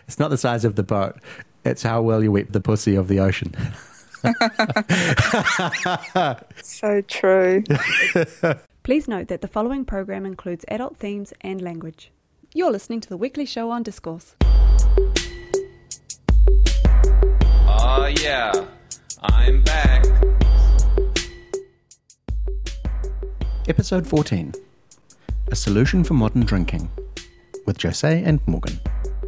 It's not the size of the boat. It's how well you wet the pussy of the ocean. So true. Please note that the following program includes adult themes and language. You're listening to the weekly show on Discourse. Oh yeah, I'm back. Episode 14. A Solution for Modern Drinking, with Jose and Morgan.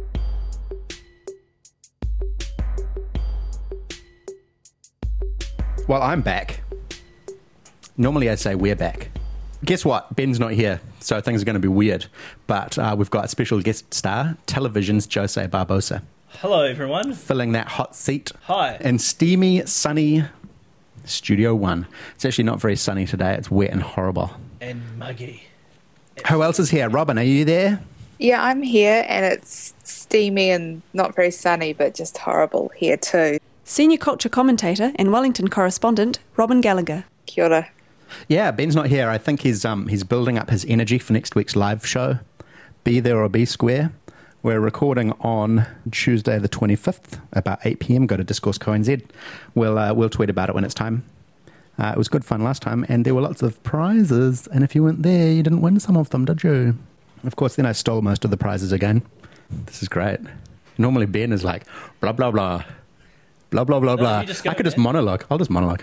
Well, I'm back. Normally I say we're back. Guess what? Ben's not here, so things are going to be weird. But we've got a special guest star, television's Jose Barbosa, Hello, everyone. filling that hot seat. Hi. In steamy, sunny Studio One. It's actually not very sunny today. It's wet and horrible. And muggy. Who else is here? Robin, are you there? Yeah, I'm here and it's steamy and not very sunny, but just horrible here too. Senior culture commentator and Wellington correspondent, Robin Gallagher. Kia ora. Yeah, Ben's not here. I think he's building up his energy for next week's live show, Be There or Be Square. We're recording on Tuesday the 25th, about 8 p.m. Go to Discourse.co.nz. We'll tweet about it when it's time. It was good fun last time, and there were lots of prizes. And if you weren't there, you didn't win some of them, did you? Of course, then I stole most of the prizes again. This is great. Normally Ben is like, blah, blah, blah. Blah, blah, blah, blah. I could just monologue. I'll just monologue.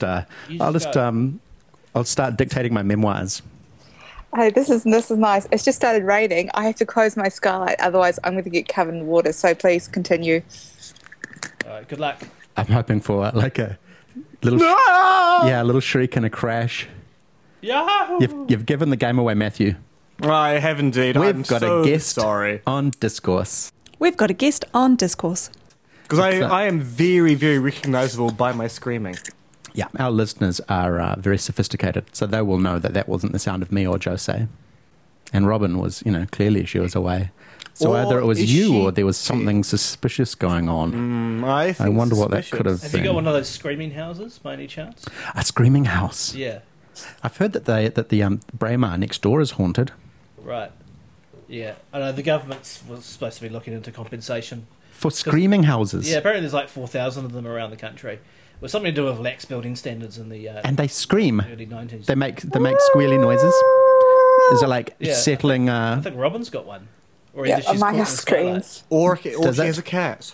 I'll start dictating my memoirs. Hey, this is nice. It's just started raining. I have to close my skylight, otherwise I'm going to get covered in water. So please continue. All right, good luck. I'm hoping for like a little, a little shriek and a crash. Yahoo! You've given the game away, Matthew. I have indeed. We've I'm got so a guest sorry. on Discourse. We've got a guest on Discourse. Because I am very, very recognisable by my screaming. Yeah, our listeners are very sophisticated, so they will know that wasn't the sound of me or Jose. And Robin was, clearly she was away. So Or either it was is you she- or there was something suspicious going on. I wonder what that could have Have been. you got one of those screaming houses, by any chance? A screaming house. Yeah. I've heard that the Braemar next door is haunted. Right. Yeah. I know the government was supposed to be looking into compensation. For screaming houses. Yeah, apparently there's like 4,000 of them around the country. It was something to do with lax building standards in the And they scream. early 90s. They make squealy noises. Is it like Yeah, settling? I think Robin's got one. Or Yeah, either she's my caught in house the skylight. screams. Or she Does that- has a cat.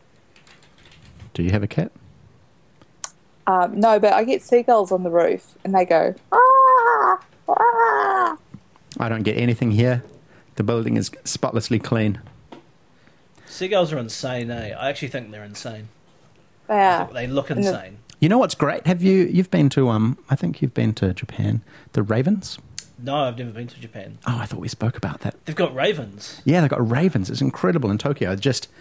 Do you have a cat? No, but I get seagulls on the roof and they go, ah, ah. I don't get anything here. The building is spotlessly clean. Seagulls are insane, eh? I actually think they're insane. They are. They look And the- insane. You know what's great? You've been to I think you've been to Japan. The ravens? No, I've never been to Japan. Oh, I thought we spoke about that. They've got ravens. Yeah, they've got ravens. It's incredible in Tokyo.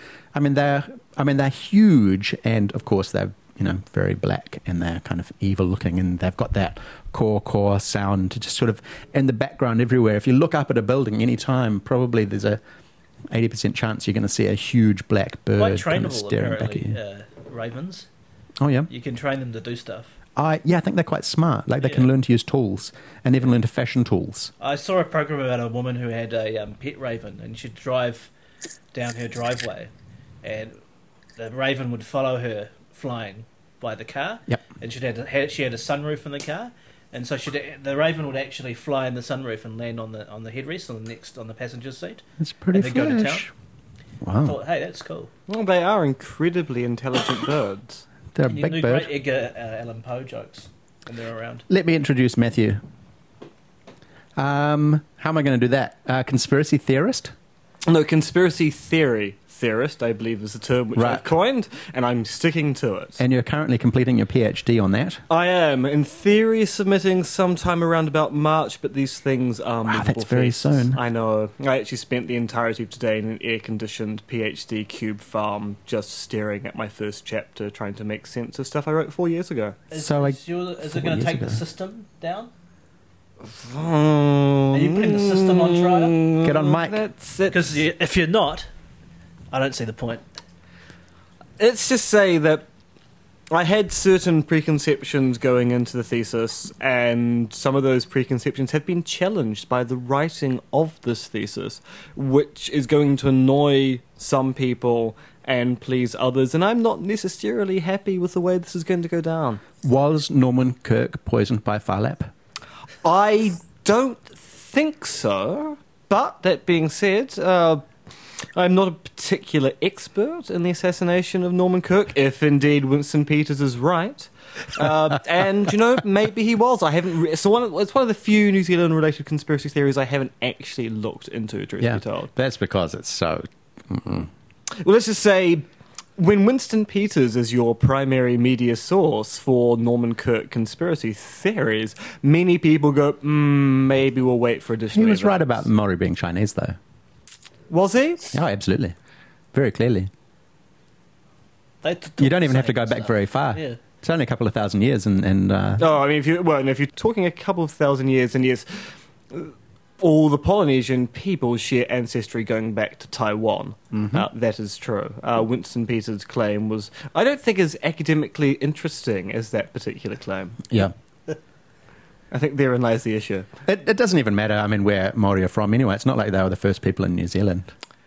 They're huge, and of course they're very black, and they're kind of evil looking, and they've got that core sound just sort of in the background everywhere. If you look up at a building any time, probably there's a 80% chance you're going to see a huge black bird Quite kind of trainable, staring back at apparently, you. ravens. Oh yeah. You can train them to do stuff. I think they're quite smart. Like they can Yeah. learn to use tools and even learn to fashion tools. I saw a program about a woman who had a pet raven, and she'd drive down her driveway, and the raven would follow her flying by the car. Yep. And she had a sunroof in the car, and so the raven would actually fly in the sunroof and land on the headrest on the passenger seat. It's pretty And they go to flash. I Wow. thought, hey, that's cool. Well, they are incredibly intelligent birds. They're a And you can big do bird. great Edgar Allan Poe jokes when they're around. Let me introduce Matthew. How am I going to do that? Conspiracy theorist? No, conspiracy theorist, I believe, is the term which Right. I've coined, and I'm sticking to it. And you're currently completing your PhD on that. I am, in theory, submitting sometime around about March, but these things are Wow, movable that's very feasts. soon. I know. I actually spent the entirety of today in an air-conditioned PhD cube farm just staring at my first chapter, trying to make sense of stuff I wrote 4 years ago. Is So, it 4 going to years take ago. the system down? Are you putting the system on trial? Get on mic. That's it. Because if you're not, I don't see the point. Let's just say that I had certain preconceptions going into the thesis, and some of those preconceptions have been challenged by the writing of this thesis, which is going to annoy some people and please others, and I'm not necessarily happy with the way this is going to go down. Was Norman Kirk poisoned by Farlap? I don't think so, but that being said, I'm not a particular expert in the assassination of Norman Kirk, if indeed Winston Peters is right. And, maybe he was. I haven't. It's one of the few New Zealand-related conspiracy theories I haven't actually looked into, truth be told. That's because it's so... Well, let's just say, when Winston Peters is your primary media source for Norman Kirk conspiracy theories, many people go, maybe we'll wait for additional He was evidence. right about Maori being Chinese, though. Was he? Oh, absolutely. Very clearly. They You don't even have to go talk back stuff. very far. Yeah. It's only a couple of thousand years, and No, I mean, if you're talking a couple of thousand years, and yes, all the Polynesian people share ancestry going back to Taiwan. That is true. Winston Peters' claim was, I don't think, as academically interesting as that particular claim. yeah. I think therein lies the issue. It doesn't even matter, where Maori are from anyway. It's not like they were the first people in New Zealand.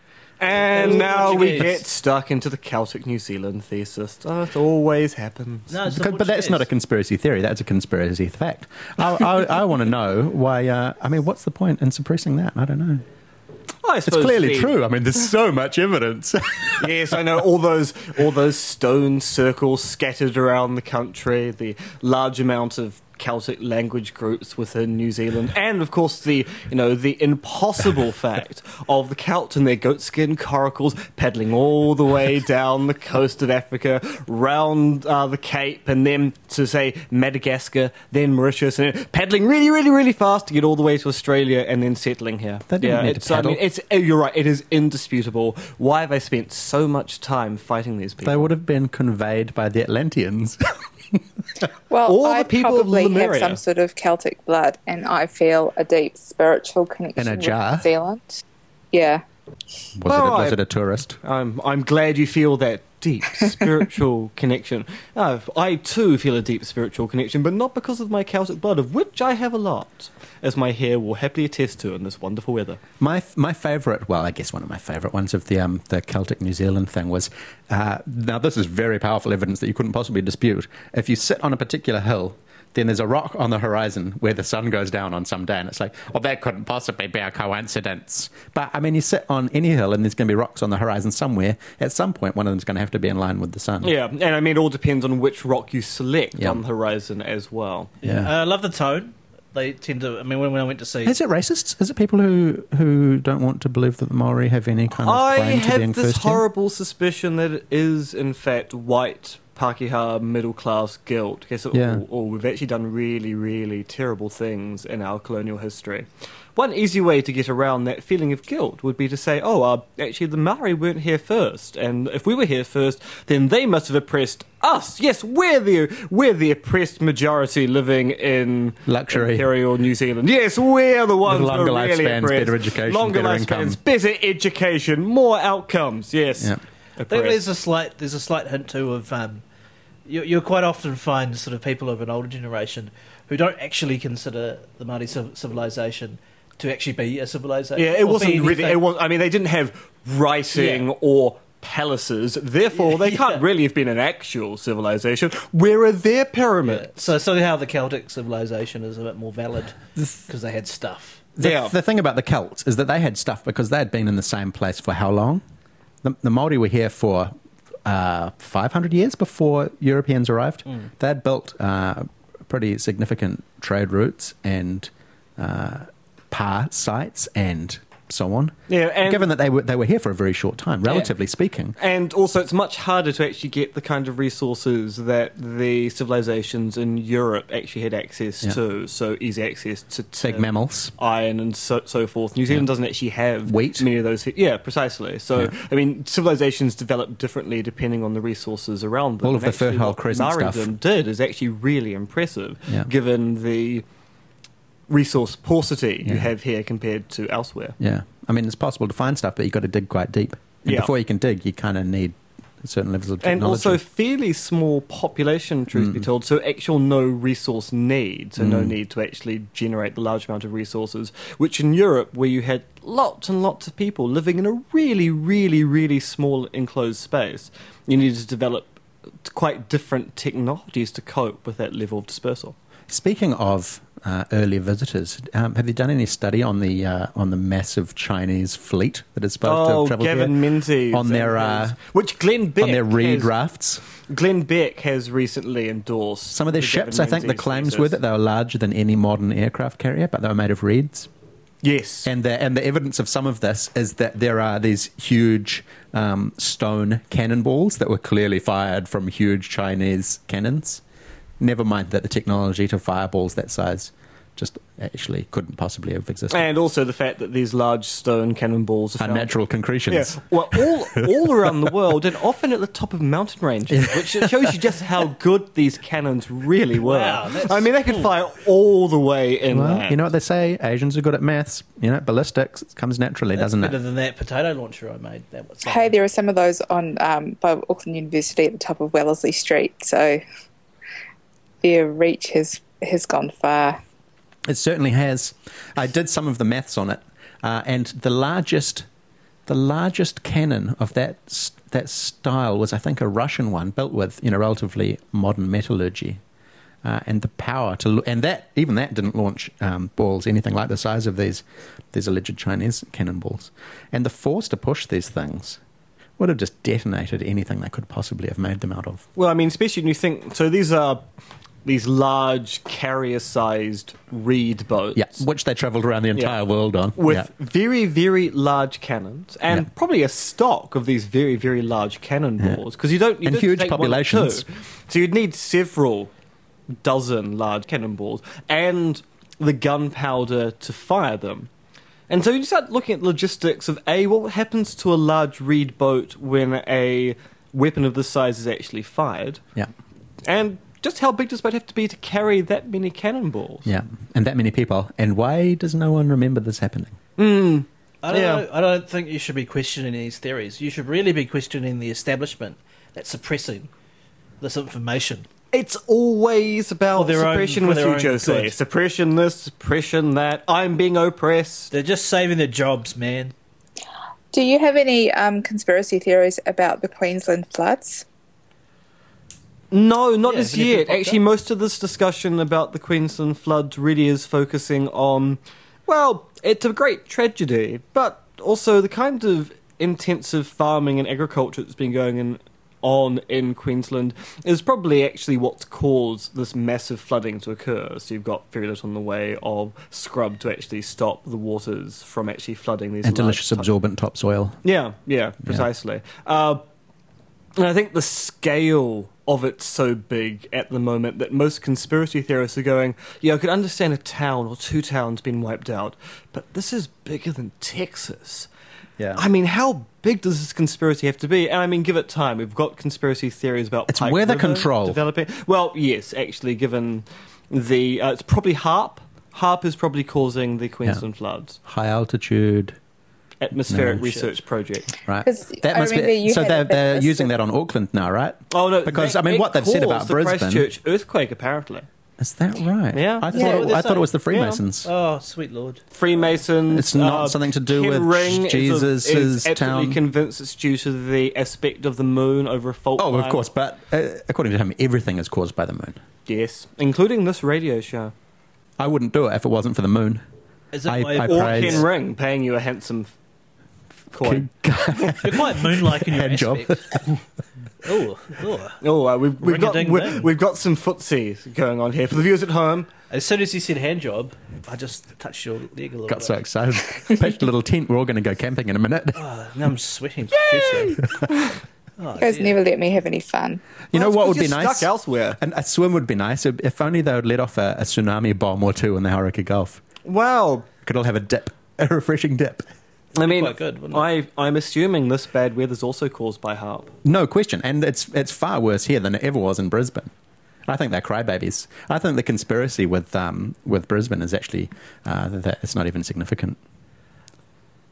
And now we Portuguese. get stuck into the Celtic New Zealand thesis. Oh, it always happens. No, it's the But that's not a Portuguese. conspiracy theory. That's a conspiracy fact. I want to know why... what's the point in suppressing that? I don't know. I It's suppose clearly true. There's so much evidence. Yes, I know all those stone circles scattered around the country, the large amount of Celtic language groups within New Zealand, and of course the impossible fact of the Celt and their goatskin coracles paddling all the way down the coast of Africa, round the Cape, and then to say Madagascar, then Mauritius, and paddling really, really, really fast to get all the way to Australia, and then settling here. They didn't need to paddle. You're right. It is indisputable. Why have I spent so much time fighting these people? They would have been conveyed by the Atlanteans. Well, All the I people of probably have Lemuria. some sort of Celtic blood, and I feel a deep spiritual connection In a with jar? New Zealand. Yeah. Was it a tourist? I'm glad you feel that deep spiritual connection. I too feel a deep spiritual connection, but not because of my Celtic blood, of which I have a lot, as my hair will happily attest to in this wonderful weather. My favourite, well, I guess one of my favourite ones of the Celtic New Zealand thing was, now this is very powerful evidence that you couldn't possibly dispute. If you sit on a particular hill, then there's a rock on the horizon where the sun goes down on some day, and it's like, oh, that couldn't possibly be a coincidence. But, you sit on any hill, and there's going to be rocks on the horizon somewhere. At some point, one of them's going to have to be in line with the sun. Yeah, and it all depends on which rock you select Yeah. on the horizon as well. Yeah. I love the tone. They tend to. When I went to see, Is it racist? Is it people who don't want to believe that the Maori have any kind of I claim to being have this first here? horrible suspicion that it is, in fact, white Pākehā middle-class guilt. Or we've actually done really, really terrible things in our colonial history. One easy way to get around that feeling of guilt would be to say, actually the Maori weren't here first, and if we were here first, then they must have oppressed us. Yes, we're the oppressed majority living in Luxury. Imperial New Zealand. Yes, we're the ones With who longer are really lifespans, oppressed. better education, Longer better lifespans, income. better education, more outcomes. Yes. Yeah. there's a slight hint too of you quite often find sort of people of an older generation who don't actually consider the Māori civilization to actually be a civilization. Yeah, it or wasn't be really. anything. It was. I mean, they didn't have writing or palaces. Therefore, they can't really have been an actual civilization. Where are their pyramids? So somehow the Celtic civilization is a bit more valid because they had stuff. The thing about the Celts is that they had stuff because they had been in the same place for how long? The Māori were here for 500 years before Europeans arrived. They had built pretty significant trade routes and pa sites and so on. Yeah, and given that they were here for a very short time, relatively speaking. And also, it's much harder to actually get the kind of resources that the civilizations in Europe actually had access to. So easy access to Big mammals. iron and so forth. New Zealand doesn't actually have Wheat. many of those. Yeah, precisely. So I mean, civilizations develop differently depending on the resources around them. All of the Actually, Fertile what Crescent stuff. Maoridom did is actually really impressive, Yeah. given the resource paucity you Yeah. have here compared to elsewhere. Yeah. I mean, it's possible to find stuff, but you've got to dig quite deep. And Yeah. before you can dig, you kind of need certain levels of technology. And also fairly small population, truth be told, so actual no resource need, so no need to actually generate the large amount of resources, which in Europe, where you had lots and lots of people living in a really, really, really small enclosed space, you needed to develop quite different technologies to cope with that level of dispersal. Speaking of early visitors, have you done any study on the massive Chinese fleet that is supposed to have travelled Gavin here? Menzies On their which Glenn Beck on their reed has, rafts? Glenn Beck has recently endorsed Some of their the ships, Gavin I think the Menzies claims thesis. were that they were larger than any modern aircraft carrier, but they were made of reeds. Yes. And the evidence of some of this is that there are these huge stone cannonballs that were clearly fired from huge Chinese cannons. Never mind that the technology to fire balls that size just actually couldn't possibly have existed. And also the fact that these large stone cannonballs are found- Unnatural concretions. Yeah, well, all around the world, and often at the top of mountain ranges, which shows you just how good these cannons really were. Wow, that's I mean, they could fire all the way inland. Well, you know what they say? Asians are good at maths. You know, ballistics comes naturally, That's doesn't better it? than that potato launcher I made. That was Hey, there are some of those on by Auckland University at the top of Wellesley Street, so their reach has gone far. It certainly has. I did some of the maths on it, and the largest cannon of that style was, I think, a Russian one built with relatively modern metallurgy, and the power to and that even that didn't launch balls anything like the size of these alleged Chinese cannonballs, and the force to push these things would have just detonated anything they could possibly have made them out of. Well, I mean, especially when you think... So these are these large carrier-sized reed boats. Yeah, which they travelled around the entire world on. With Yeah. very, very large cannons, and probably a stock of these very, very large cannonballs, because you don't And just huge take one or populations. two. So you'd need several dozen large cannonballs and the gunpowder to fire them. And so you start looking at logistics of what happens to a large reed boat when a weapon of this size is actually fired, Yeah. and just how big does the boat have to be to carry that many cannonballs? Yeah, and that many people. And why does no one remember this happening? I don't Yeah. know. I don't think you should be questioning these theories. You should really be questioning the establishment that's suppressing this information. It's always about For their own- suppression for with their you, own Jose. good. Suppression this, suppression that. I'm being oppressed. They're just saving their jobs, man. Do you have any conspiracy theories about the Queensland floods? No, not Yeah, as has anything yet. popped Actually, up? most of this discussion about the Queensland floods really is focusing on, well, it's a great tragedy, but also the kind of intensive farming and agriculture that's been going on in Queensland is probably actually what's caused this massive flooding to occur. So you've got very little in the way of scrub to actually stop the waters from actually flooding these And large delicious absorbent topsoil. Yeah, precisely. And I think the scale of it's so big at the moment that most conspiracy theorists are going, yeah, I could understand a town or two towns being wiped out, but this is bigger than Texas. Yeah. I mean, how big does this conspiracy have to be? And I mean, give it time. We've got conspiracy theories about It's Pike weather River control. developing. Well, yes, actually, given the... it's probably HARP. HARP is probably causing the Queensland floods. High altitude, Atmospheric No, Research Project. right? 'Cause I remember you so had they're, a bit they're of a using list that on Auckland now, right? Oh, no. Because, that- I mean, it what they've said about caused the Brisbane- Christchurch earthquake, apparently. Is that right? Yeah. I Yeah, thought, what they're I thought it was the saying. Freemasons. Oh, sweet lord. Freemasons. It's not something to do Ken with Ring Jesus' is absolutely town. convinced it's due to the aspect of the moon over a fault Oh, of line. course, but according to him, everything is caused by the moon. Yes, including this radio show. I wouldn't do it if it wasn't for the moon. Is it I my Or praise- Ken Ring paying you a handsome coin. You're quite moon-like in your Hand job. aspect. Oh, Oh, we've got Ring-a-ding-ding. we've got some footsies going on here for the viewers at home. as soon as you said hand job, I just touched your leg a little Got bit. so excited. Pitched a little tent. We're all going to go camping in a minute. Oh, now I'm sweating profusely. Oh, You guys dear. never let me have any fun. You know Well, what it's would be 'cause you're nice? Stuck elsewhere. And a swim would be nice. If only they would let off a tsunami bomb or two in the Hauraki Gulf. Well, Could all have a dip, a refreshing dip. I mean, quite good, wouldn't I'm assuming this bad weather's also caused by HARP. No question. And it's far worse here than it ever was in Brisbane. I think they're crybabies. I think the conspiracy with Brisbane is actually that it's not even significant.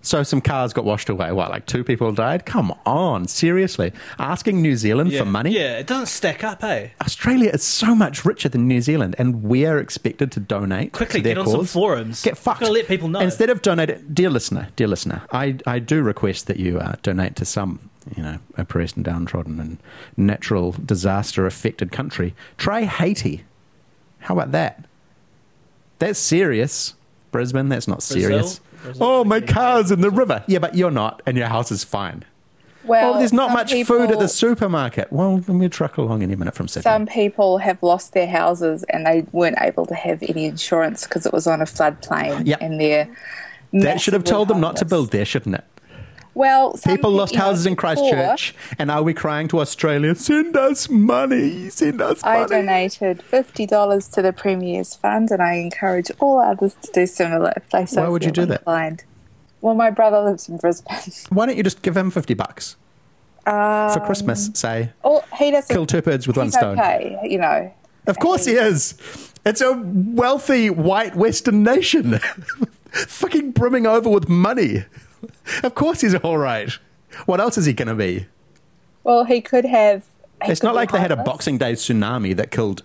So some cars got washed away. What, like 2 people died? Come on, seriously. Asking New Zealand for money? Yeah, it doesn't stack up, eh? Australia is so much richer than New Zealand, and we're expected to donate Quickly, to their get on cause. some forums. Get fucked. Gotta let people know. Instead of donating, dear listener, I do request that you donate to some, oppressed and downtrodden and natural disaster affected country. Try Haiti. How about that? That's serious. Brisbane, that's not serious. Brazil? Oh, my car's in the river. Yeah, but you're not, and your house is fine. Well, There's not some much people- food at the supermarket. Well, then we'll truck along any minute from Sydney. Some people have lost their houses and they weren't able to have any insurance because it was on a floodplain. Yep. And they're That should have massively told them not to homeless. build there, shouldn't it? Well, some People lost houses in before, Christchurch, and are we crying to Australia, send us money, send us money? I donated $50 to the Premier's Fund, and I encourage all others to do similar if they so Why would you feel do that? inclined. Well, my brother lives in Brisbane. Why don't you just give him $50 for Christmas, say? Oh, he doesn't. Kill 2 birds with one he's stone. Okay, Of course he is. It's a wealthy white Western nation. Fucking brimming over with money. Of course he's all right. What else is he going to be? Well, he could have. It's not like they had a homeless. Boxing Day tsunami that killed,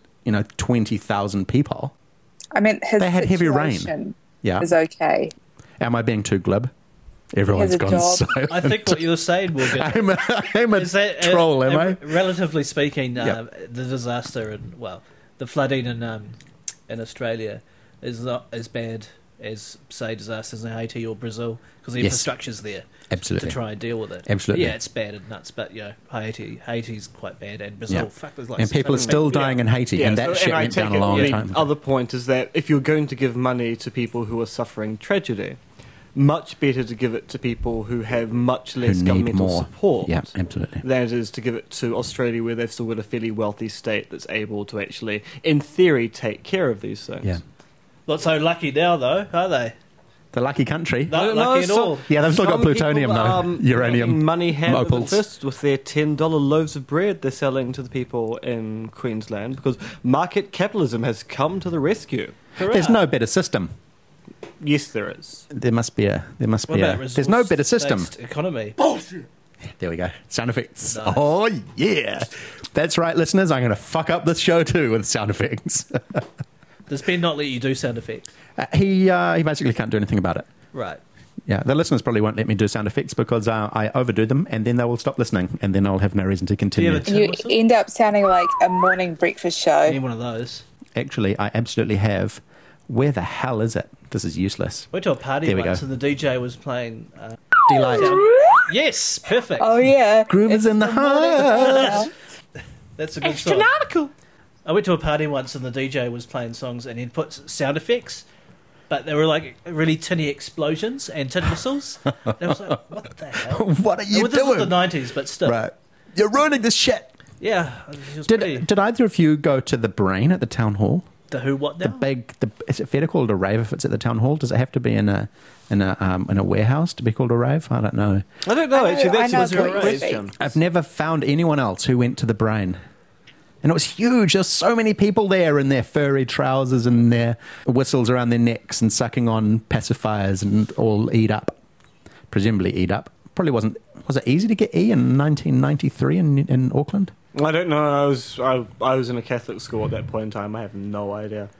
20,000 people. I mean, his They had heavy rain. situation Yeah. is okay. Am I being too glib? Everyone's a gone job. silent. I think what you were saying, Morgan, I'm a is that troll, am I? relatively speaking, Yep. the disaster and the flooding in Australia is not as bad as say disasters in Haiti or Brazil because the Yes. infrastructure's there Absolutely. to try and deal with it. Absolutely. Yeah, it's bad and nuts, but Haiti's quite bad, and Brazil, Yeah. fuck, there's like And people are 600 still dying in Haiti, and that shit I went take down a it long the time. other point is that if you're going to give money to people who are suffering tragedy, much better to give it to people who have much less Who need governmental more. support Yeah, absolutely. than it is to give it to Australia, where they've still got a fairly wealthy state that's able to actually, in theory, take care of these things. Yeah. Not so lucky now, though, are they? The lucky country. Not lucky at all. Yeah, they've still got Some plutonium, people, though. Uranium. making money hand over Opals. fist with their $10 loaves of bread they're selling to the people in Queensland because market capitalism has come to the rescue. There's no better system. Yes, there is. There must be a. What about There's no better system. resource-based economy? There we go. Sound effects. Nice. Oh yeah, that's right, listeners. I'm going to fuck up this show too with sound effects. Does Ben not let you do sound effects? He basically can't do anything about it. Right. Yeah, the listeners probably won't let me do sound effects because I overdo them, and then they will stop listening, and then I'll have no reason to continue. have a You whistle? end up sounding like a morning breakfast show. Any one of those. Actually, I absolutely have. Where the hell is it? This is useless. Went to a party There we once go. and the DJ was playing... Delight. yes, perfect. Oh yeah, Groove is in the heart. That's a good song. I went to a party once and the DJ was playing songs and he'd put sound effects, but they were like really tinny explosions and tin whistles. And I was like, what the hell? What are you Well, this was the doing? 90s, but still. Right, you're ruining this shit. Yeah. It was pretty... Did either of you go to the Brain at the town hall? The who, what now? Is it fair to call it a rave if it's at the town hall? Does it have to be in a warehouse to be called a rave? I don't know. I don't know, I know- actually. I That's know was a what great you would question. I've never found anyone else who went to the Brain. And it was huge. There's so many people there in their furry trousers and their whistles around their necks and sucking on pacifiers and all E'd up. Presumably E'd up. Probably wasn't... Was it easy to get E in 1993 in Auckland? I don't know. I was in a Catholic school at that point in time. I have no idea.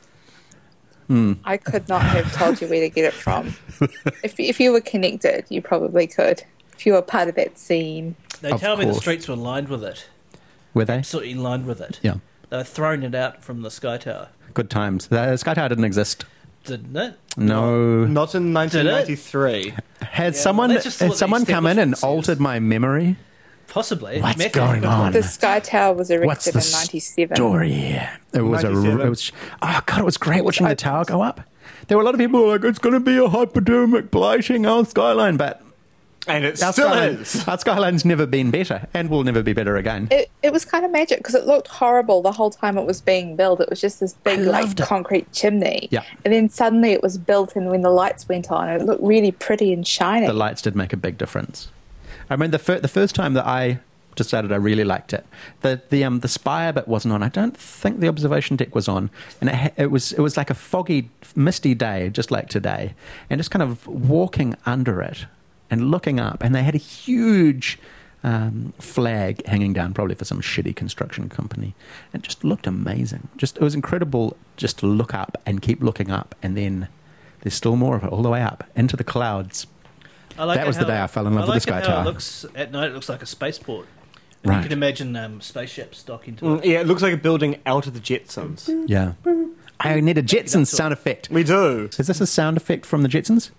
I could not have told you where to get it from. If you were connected, you probably could. If you were part of that scene. They Of tell me the course. streets were lined with it. Were they? Absolutely lined with it. Yeah. They were throwing it out from the Sky Tower. Good times. The Sky Tower didn't exist. Didn't it? No. Not in 1993. Has Yeah, someone well, that's just what the come in and establishment says. altered my memory? Possibly. What's Method. going on? The Sky Tower was What's erected the in 97. story? It was 97. it was. Oh god, it was great watching the tower go up. There were a lot of people who were like, "It's going to be a hypodermic blighting our skyline," but And it our still skyline, is. our skyline's never been better, and will never be better again. It was kind of magic because it looked horrible the whole time it was being built. It was just this big loved it. concrete chimney. Yeah. And then suddenly it was built, and when the lights went on, it looked really pretty and shiny. The lights did make a big difference. I mean, the first time that I decided I really liked it, the spire bit wasn't on. I don't think the observation deck was on, and it was like a foggy, misty day, just like today, and just kind of walking under it and looking up, and they had a huge flag hanging down, probably for some shitty construction company. It just looked amazing. It was incredible just to look up and keep looking up, and then there's still more of it all the way up into the clouds. That was the day I fell in love with the Sky Tower. It looks at night. It looks like a spaceport. Right. You can imagine spaceships docking to it. Yeah, it looks like a building out of the Jetsons. Yeah. I need a Jetsons sound effect. We do. Is this a sound effect from the Jetsons?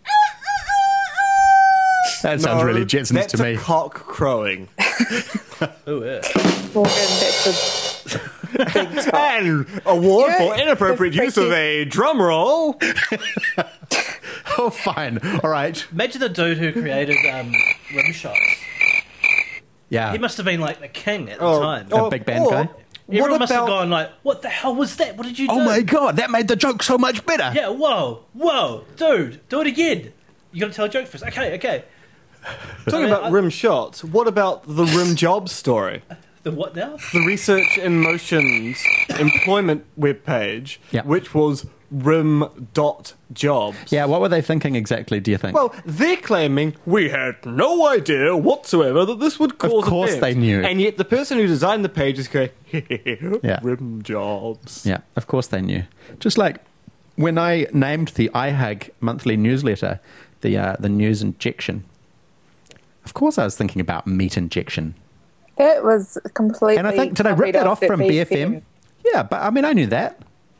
That sounds really Jetsons to me. That's a cock crowing. Oh, yeah. Morgan, that's a big top. And award Yeah, for inappropriate the use of a drum roll. Oh, fine. All right. Imagine the dude who created rim shots. Yeah. He must have been like the king at the time. A big band guy. Everyone must have gone like, what the hell was that? What did you do? Oh, my God. That made the joke so much better. Yeah, whoa, dude, do it again. You got to tell a joke first. Okay. Talking about rim shots, what about the rim jobs story? The what now? The Research in Motion's employment webpage, Yeah. which was rim.jobs. Yeah, what were they thinking exactly, do you think? Well, they're claiming we had no idea whatsoever that this would cause course offence. they knew. And yet the person who designed the page is going, Yeah. rim jobs. Yeah, of course they knew. Just like when I named the iHug monthly newsletter the news injection, of course I was thinking about meat injection. That was completely. And I think, did I rip that off from BFM? Yeah, but I mean, I knew that.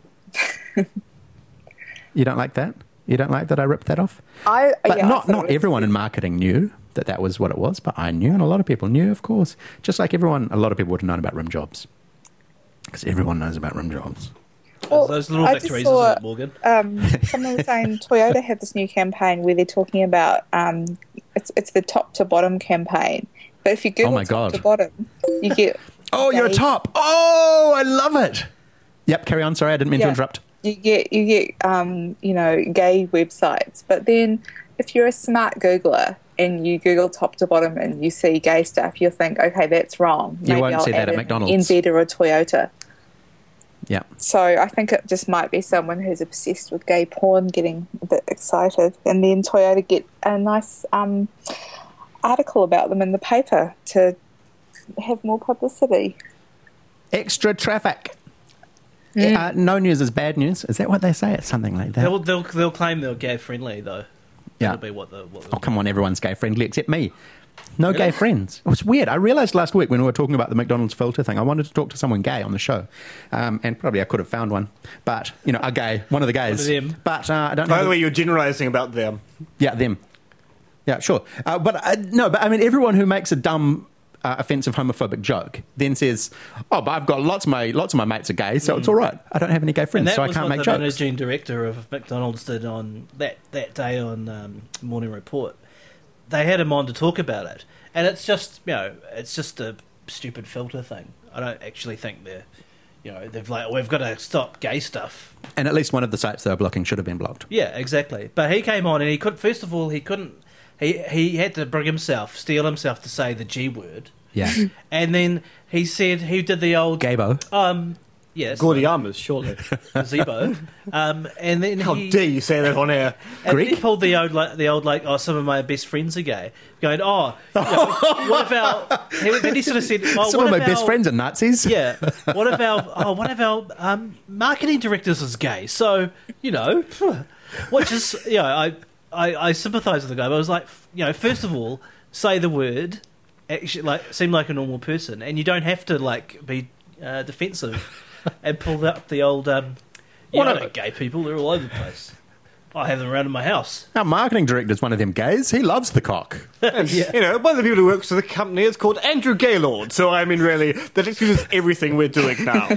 You don't like that? You don't like that I ripped that off? But not everyone in marketing knew that was what it was, but I knew, and a lot of people knew, of course. Just like a lot of people would have known about rim jobs. Because everyone knows about rim jobs. Well, Those little I victories, just saw, isn't it, Morgan? Someone was saying Toyota had this new campaign where they're talking about it's the top to bottom campaign. But if you Google my top God. to bottom, you get Oh, you're a top. Oh, I love it. Yep, carry on. Sorry, I didn't mean to interrupt. You get gay websites. But then if you're a smart Googler and you Google top to bottom and you see gay stuff, you'll think, okay, that's wrong. You won't see that add at an McDonald's. NZ or a Toyota. Yeah. So I think it just might be someone who's obsessed with gay porn getting a bit excited, and then Toyota get a nice article about them in the paper to have more publicity. Extra traffic. No news is bad news. Is that what they say? It's something like that. They'll claim they're gay friendly though. Yeah. That'll be what Oh, come on, everyone's gay friendly except me. No gay friends. It was weird. I realised last week when we were talking about the McDonald's filter thing, I wanted to talk to someone gay on the show. And probably I could have found one. But, a gay, one of the gays. One of them. But I don't know. By the way, you're generalising about them. Yeah, them. Yeah, sure. But I mean, everyone who makes a dumb, offensive, homophobic joke then says, "Oh, but I've got lots of my mates are gay, so it's all right. I don't have any gay friends, so I can't make jokes." And that was what the managing director of McDonald's did on that day on Morning Report. They had him on to talk about it, and it's just it's just a stupid filter thing. I don't actually think they've we've got to stop gay stuff. And at least one of the sites they were blocking should have been blocked. Yeah, exactly. But he came on and he could. First of all, he couldn't. He had to steel himself to say the G word. Yeah. And then he said he did the old Gaybo. Yes, Gordiamas, surely. gazebo. And then How dare you say that on air? and Greek? he pulled the old some of my best friends are gay. Going, what about? Then he sort of said, Some of my best friends are Nazis. Yeah. One of our marketing directors is gay. So which is I sympathise with the guy. But I was like, first of all, say the word. Actually, seem like a normal person, and you don't have to be defensive and pull up the old. I know gay people; they're all over the place. I have them around in my house. Our marketing director's one of them gays. He loves the cock. And, one of the people who works for the company is called Andrew Gaylord. So, I mean, really, that excuses everything we're doing now.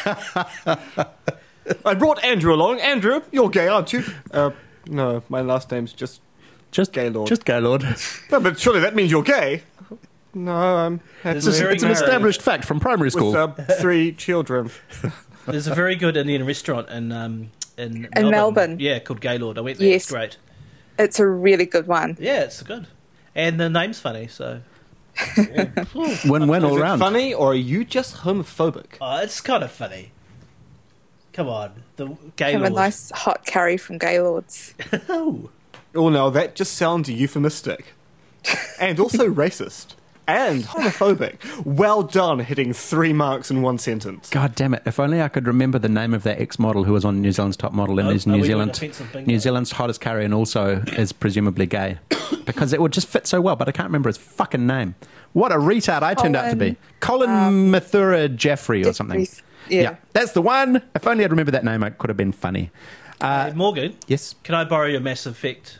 I brought Andrew along. Andrew, you're gay, aren't you? No, my last name's just Gaylord. Just Gaylord. No, but surely that means you're gay. No, I'm... There's It's an established fact from primary school. With 3 children. There's a very good Indian restaurant in Melbourne. Yeah, called Gaylord. I went there. Yes. It's great. It's a really good one. Yeah, it's good. And the name's funny, so... Win-win all Is it round. funny, or are you just homophobic? Oh, it's kind of funny. Come on. The Have a Gaylord. nice hot curry from Gaylord's. Oh. Oh no, that just sounds euphemistic. And also racist. And homophobic. Well done, hitting 3 marks in one sentence. God damn it. If only I could remember the name of that ex-model who was on New Zealand's Top Model and is Are we doing offensive bingo? New Zealand's hottest carrier and also is presumably gay. Because it would just fit so well, but I can't remember his fucking name. What a retard I turned out to be. Colin Mathura Jaffrey or something. Yeah. That's the one. If only I'd remember that name, it could have been funny. Morgan, Yes? can I borrow your Mass Effect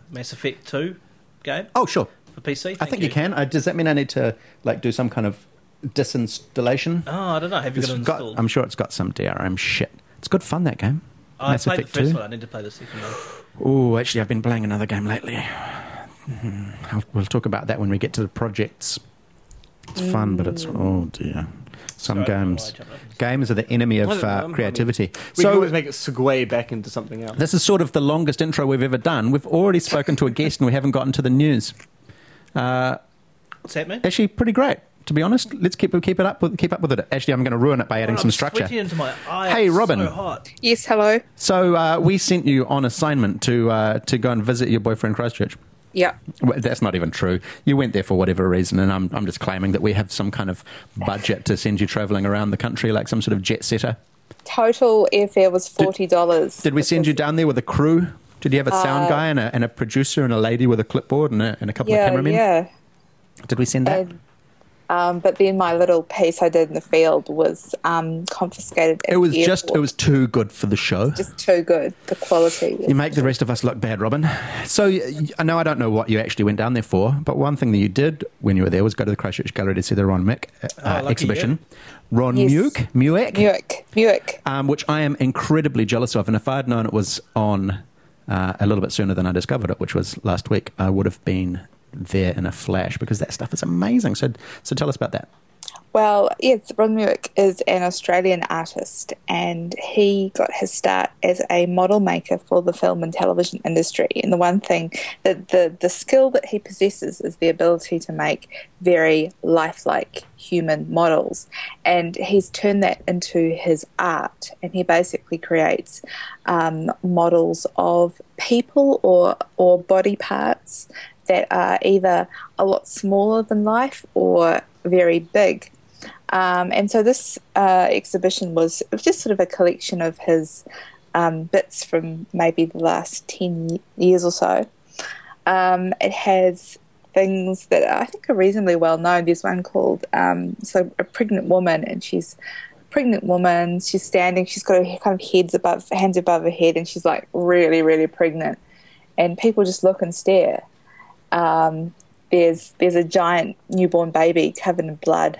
2 game Oh, sure. for PC? I think you can. Does that mean I need to do some kind of disinstallation? Oh, I don't know. Have you got it installed? I'm sure it's got some DRM shit. It's good fun, that game. I Mass played Effect the first 2. one. I need to play the second one. Oh, actually, I've been playing another game lately. We'll talk about that when we get to the projects. It's fun, but it's oh dear. Some Sorry, games are the enemy of creativity. We can So always make it segue back into something else. this is sort of the longest intro we've ever done. We've already spoken to a guest and we haven't gotten to the news. What's that, man? Actually, pretty great. To be honest, let's keep up with it. Actually, I'm going to ruin it by adding some structure. Sweating into my eye. Hey, It's Robin. So hot. Yes, hello. So we sent you on assignment to go and visit your boyfriend Christchurch. Yeah. Well, that's not even true. You went there for whatever reason, and I'm just claiming that we have some kind of budget to send you travelling around the country like some sort of jet setter. Total airfare was $40. Did we send you down there with a crew? Did you have a sound guy and a producer and a lady with a clipboard and a couple of cameramen? Yeah. Did we send that? But then my little piece I did in the field was confiscated. At It was the just, airport. it was too good for the show. Just too good. The quality. You make the rest of us look bad, Robin. So I know I don't know what you actually went down there for, but one thing that you did when you were there was go to the Christchurch Gallery to see the Ron Mick lucky exhibition. Ron Yes. Muick, which I am incredibly jealous of. And if I'd known it was on a little bit sooner than I discovered it, which was last week, I would have been there in a flash because that stuff is amazing. So tell us about that. Well, yes, Ron Muick is an Australian artist and he got his start as a model maker for the film and television industry. And the one thing that the skill that he possesses is the ability to make very lifelike human models. And he's turned that into his art, and he basically creates models of people or body parts that are either a lot smaller than life or very big. And so this exhibition was just sort of a collection of his bits from maybe the last 10 years or so. It has things that I think are reasonably well known. There's one called a pregnant woman, and she's a pregnant woman. She's standing. She's got her kind of hands above her head, and she's like really, really pregnant. And people just look and stare. There's a giant newborn baby covered in blood.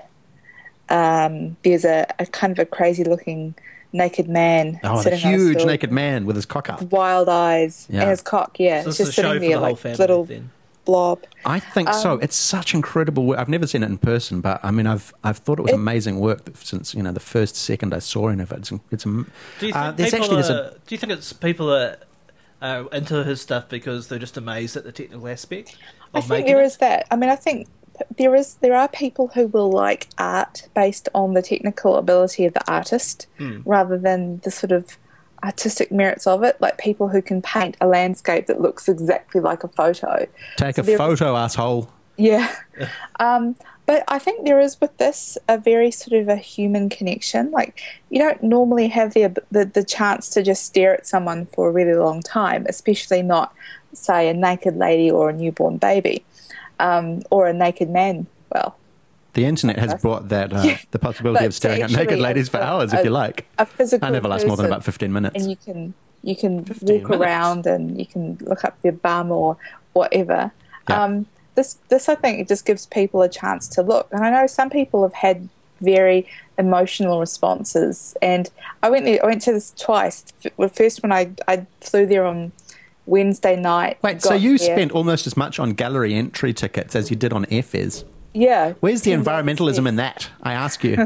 There's a kind of a crazy looking naked man. Oh, the sitting on a huge stool naked man with his cock up. with wild eyes Yeah. and his cock. Yeah, So it's this just is a show sitting for there the whole like family little then. blob. I think so. It's such incredible work. I've never seen it in person, but I mean, I've thought it was amazing work since the first second I saw any of it. Do you think there's people actually are, do you think it's people are into his stuff because they're just amazed at the technical aspect I of think making there it? is that. I mean, I think there are people who will like art based on the technical ability of the artist rather than the sort of artistic merits of it, like people who can paint a landscape that looks exactly like a photo. Take So a there- photo, asshole. Yeah. But I think there is with this a very sort of a human connection. Like, you don't normally have the chance to just stare at someone for a really long time, especially not, say, a naked lady or a newborn baby, or a naked man. Well, The internet has brought that the possibility But of staring at naked actually ladies for hours, if you like. a physical I never last more than person, about 15 minutes. and you can 15 walk minutes. around and you can look up their bum or whatever. Yeah. This I think it just gives people a chance to look, and I know some people have had very emotional responses. And I went to this twice. First when I flew there on Wednesday night. Wait, so got you there. spent almost as much on gallery entry tickets as you did on airfares. Yeah. Where's the 10 environmentalism days. in that? I ask you.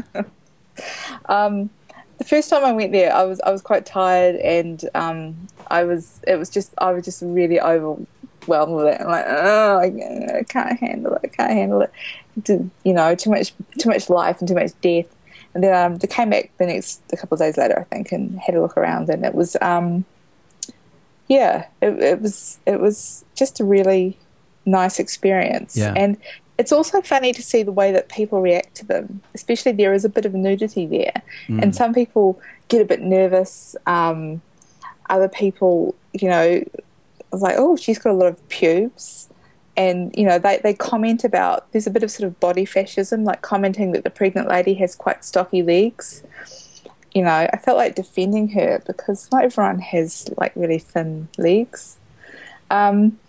The first time I went there, I was quite tired, and I was just really overwhelmed with it. I'm like, oh, I can't handle it. I can't handle it. Too much life and too much death. And then they came back a couple of days later, I think, and had a look around, and it was it was just a really nice experience. Yeah. And it's also funny to see the way that people react to them, especially there is a bit of nudity there. And some people get a bit nervous. Other people, like, oh, she's got a lot of pubes. And, they comment about, there's a bit of sort of body fascism, like commenting that the pregnant lady has quite stocky legs. I felt like defending her because not everyone has, like, really thin legs. And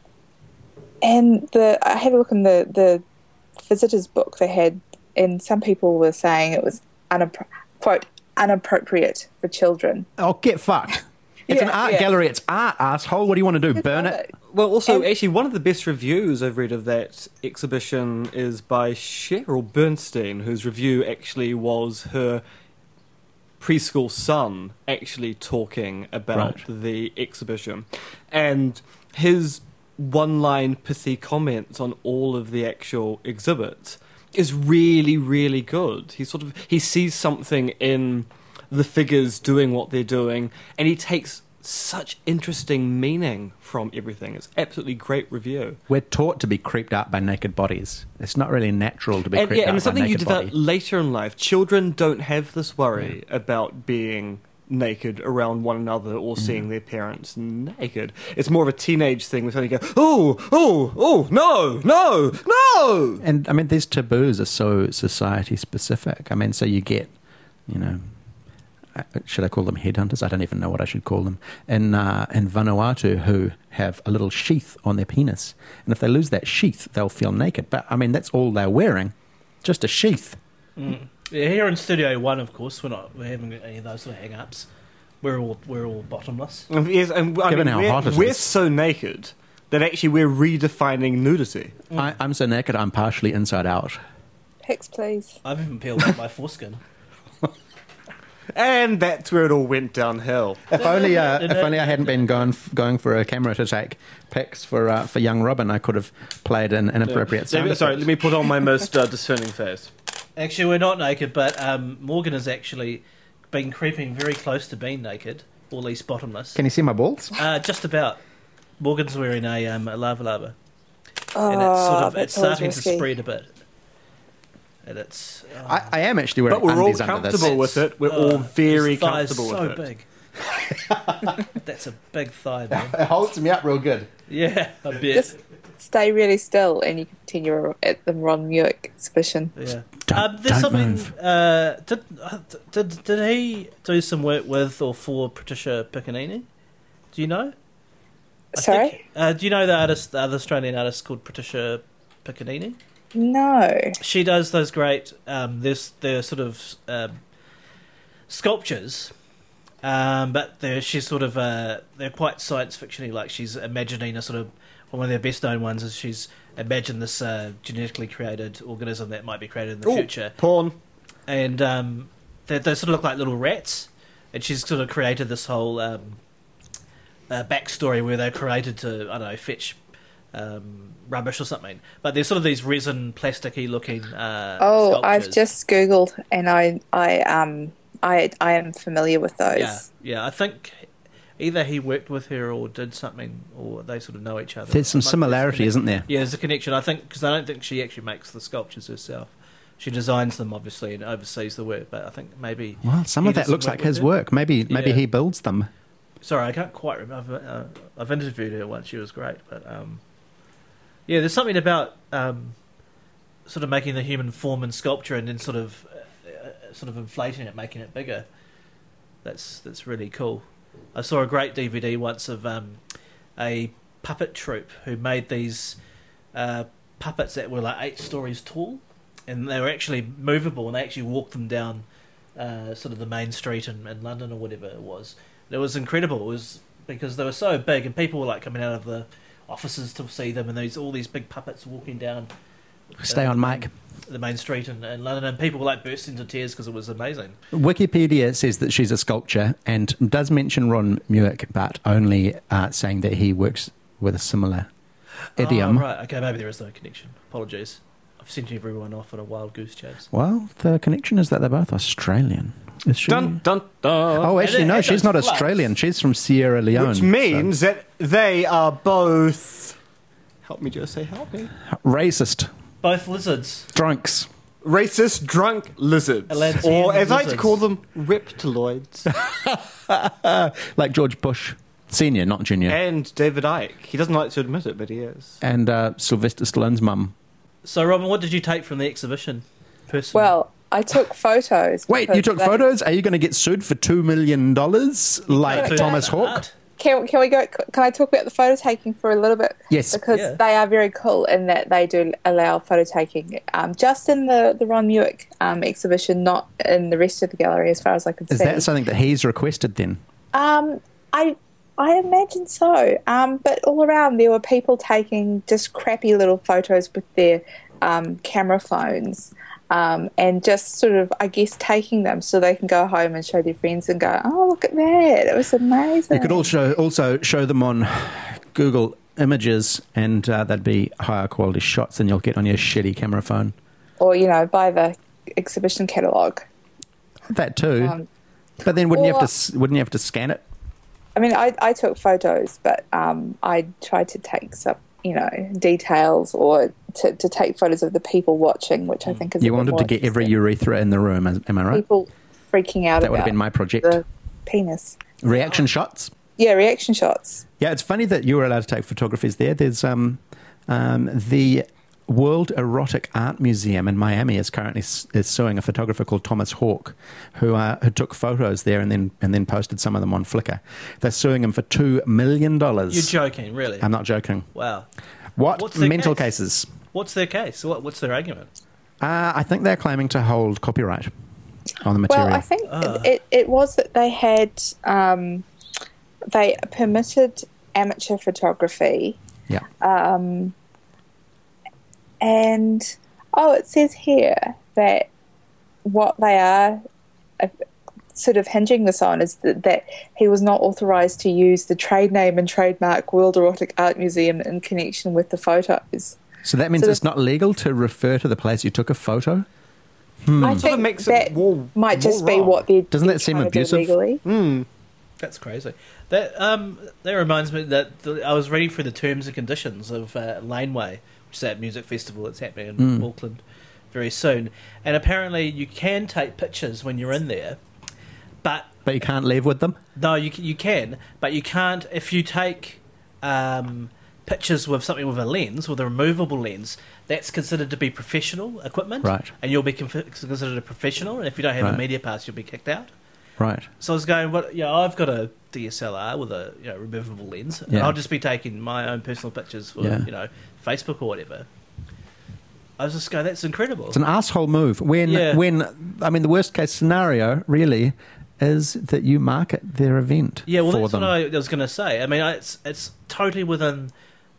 I had a look in the visitor's book they had, and some people were saying it was, quote, inappropriate for children. Oh, get fucked. It's an art gallery. It's art, asshole. What do you want to do? Burn it? Well, also, actually, one of the best reviews I've read of that exhibition is by Cheryl Bernstein, whose review actually was her preschool son actually talking about the exhibition. And his one-line pithy comments on all of the actual exhibits is really, really good. He sees something in the figures doing what they're doing, and he takes such interesting meaning from everything. It's absolutely great review. We're taught to be creeped out by naked bodies. It's not really natural to be creeped out by a naked body. And it's something you develop later in life. Children don't have this worry about being naked around one another or seeing their parents naked. It's more of a teenage thing where you go, oh, no. And, I mean, these taboos are so society-specific. I mean, so you get, should I call them headhunters? I don't even know what I should call them. In Vanuatu, who have a little sheath on their penis. And if they lose that sheath, they'll feel naked. But, I mean, that's all they're wearing. Just a sheath. Yeah, here in Studio One, of course, we're having any of those sort of hang-ups. We're all bottomless. Yes, and we're so naked that actually we're redefining nudity. I'm so naked, I'm partially inside out. Pics, please. I've even peeled out my foreskin. And that's where it all went downhill. If only I hadn't been going for a camera to take pics for young Robin, I could have played an inappropriate sound. Sorry, let me put on my most discerning face. Actually, we're not naked, but Morgan has actually been creeping very close to being naked, or at least bottomless. Can you see my balls? Just about. Morgan's wearing a lava lava. Oh, and it's starting to spread a bit. And it's... I am actually wearing But we're all undies under this. comfortable with it. We're all very comfortable with it. so big. That's a big thigh, man. It holds me up real good. Yeah, I bet. Just stay really still and you continue at the Ron Muick exhibition. Yeah. Don't there's something. move. Did he do some work with or for Patricia Piccinini? Do you know? Sorry? Do you know the other Australian artist called Patricia Piccinini? No. She does those great. They're sort of sculptures, but she's sort of they're quite science fictiony. Like she's imagining a sort of one of their best known ones is she's imagined this genetically created organism that might be created in the future. Porn. And they sort of look like little rats, and she's sort of created this whole backstory where they're created to fetch rubbish or something. But there's sort of these resin plasticky looking sculptures. I've just googled and I am familiar with those. Yeah, I think either he worked with her or did something, or they sort of know each other. There's some similarity, isn't there? Yeah, there's a connection. I think because I don't think she actually makes the sculptures herself. She designs them, obviously, and oversees the work. But I think maybe some of that looks like his work. Maybe he builds them. Sorry, I can't quite remember. I've interviewed her once. She was great, but there's something about sort of making the human form in sculpture and then sort of inflating it, making it bigger. That's really cool. I saw a great DVD once of a puppet troupe who made these puppets that were like 8 stories tall, and they were actually movable, and they actually walked them down sort of the main street in London or whatever it was. It was incredible. It was because they were so big, and people were like coming out of the offices to see them, and all these big puppets walking down. Stay on mic. The main street in London, and people were like burst into tears because it was amazing. Wikipedia says that she's a sculptor and does mention Ron Muick, but only saying that he works with a similar idiom. Oh, right, okay, maybe there is no connection. Apologies. I've sent everyone off on a wild goose chase. Well, the connection is that they're both Australian. Is she? Dun, dun, dun. Oh, actually, no, and she's those not floods. Australian. She's from Sierra Leone. Which means that they are both... Help me, Jose, help me. Racist. Both lizards. Drunks. Racist, drunk lizards. Atlantean Or, as I like to lizards. call them, reptiloids. Like George Bush Senior, not Junior. And David Icke. He doesn't like to admit it, but he is. And Sylvester Stallone's mum. So, Robin, what did you take from the exhibition? Personally? Well, I took photos. Wait, because you took they- photos? Are you going to get sued for $2 million like Food Thomas art. Hawke? Can we go? Can I talk about the photo taking for a little bit? Yes. because Yeah. they are very cool in that they do allow photo taking, just in the Ron Muick exhibition, not in the rest of the gallery, as far as I can Is see. that something that he's requested then? I imagine so. But all around there were people taking just crappy little photos with their camera phones. And just sort of, I guess, taking them so they can go home and show their friends and go, oh, look at that. It was amazing. You could also show them on Google Images, and that'd be higher quality shots than you'll get on your shitty camera phone. Or, buy the exhibition catalogue. That too. But then wouldn't you have to scan it? I mean, I took photos, but I tried to take some, details or to take photos of the people watching, which I think is You a bit wanted more to get every interesting. urethra in the room, am I right? People freaking out That would have about been my project. the penis. Reaction shots? Yeah, reaction shots. Yeah, it's funny that you were allowed to take photographies there. There's the World Erotic Art Museum in Miami is currently is suing a photographer called Thomas Hawke, who took photos there and then posted some of them on Flickr. They're suing him for $2 million. You're joking, really? I'm not joking. Wow. What What's their mental case? cases? What's their case? What's their argument? I think they're claiming to hold copyright on the material. Well, I think it was that they had they permitted amateur photography, yeah. and it says here that what they are sort of hinging this on is that he was not authorised to use the trade name and trademark World Erotic Art Museum in connection with the photos. So that means so it's not legal to refer to the place you took a photo? I Sort think of makes that it more, might just more be wrong. what they're Doesn't that seem trying to do abusive? legally. That's crazy. That reminds me that I was reading through the terms and conditions of Laneway, which is that music festival that's happening in Auckland very soon. And apparently you can take pictures when you're in there, but you can't leave with them? no, you can, but you can't if you take pictures with something with a lens, with a removable lens. That's considered to be professional equipment, Right. And you'll be considered a professional. And if you don't have a Right. media pass, you'll be kicked out. Right. So I was going, I've got a DSLR with a removable lens, and Yeah. I'll just be taking my own personal pictures for Yeah. Facebook or whatever. I was just going, that's incredible. It's an asshole move. When the worst case scenario really is that you market their event Yeah, well, for that's them. what I was going to say. I mean, it's totally within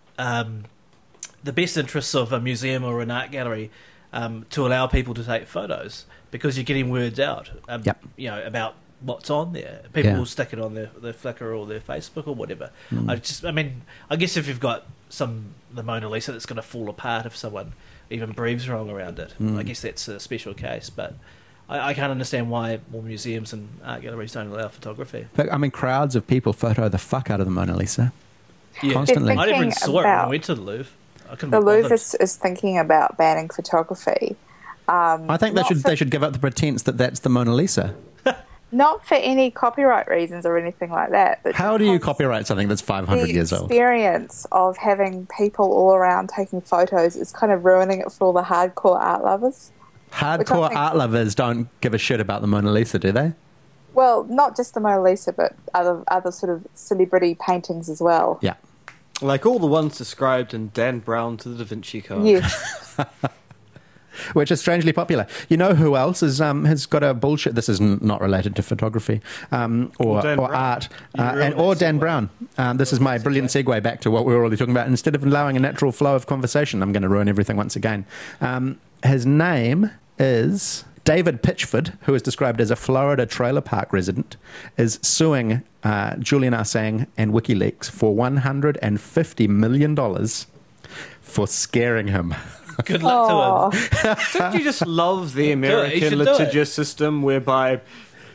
the best interests of a museum or an art gallery to allow people to take photos because you're getting words out. Yep. About what's on there. People Yeah. will stick it on their Flickr or their Facebook or whatever. I guess if you've got the Mona Lisa that's going to fall apart if someone even breathes wrong around it, I guess that's a special case. But I can't understand why more museums and art galleries don't allow photography. But, I mean, crowds of people photo the fuck out of the Mona Lisa. Yeah. Constantly. I never even Thinking saw it when I about- went to the Louvre. I couldn't The be Louvre bothered. is thinking about banning photography. I think they should give up the pretense that that's the Mona Lisa. Not for any copyright reasons or anything like that. But How do you because copyright something that's 500 the years old? experience of having people all around taking photos is kind of ruining it for all the hardcore art lovers. Hardcore think- art lovers don't give a shit about the Mona Lisa, do they? Well, not just the Mona Lisa, but other sort of celebrity paintings as well. Yeah. Like all the ones described in Dan Brown to the Da Vinci Code. Yes. Which is strangely popular. You know who else has got a bullshit? This is not related to photography or Dan Brown. art, ruined or that Dan segue. Brown. This is my brilliant segue back to what we were already talking about. Instead of allowing a natural flow of conversation, I'm going to ruin everything once again. His name is David Pitchford, who is described as a Florida trailer park resident, is suing Julian Assange and WikiLeaks for $150 million for scaring him. Good luck to him. Don't you just love the he American should do it. litigious system whereby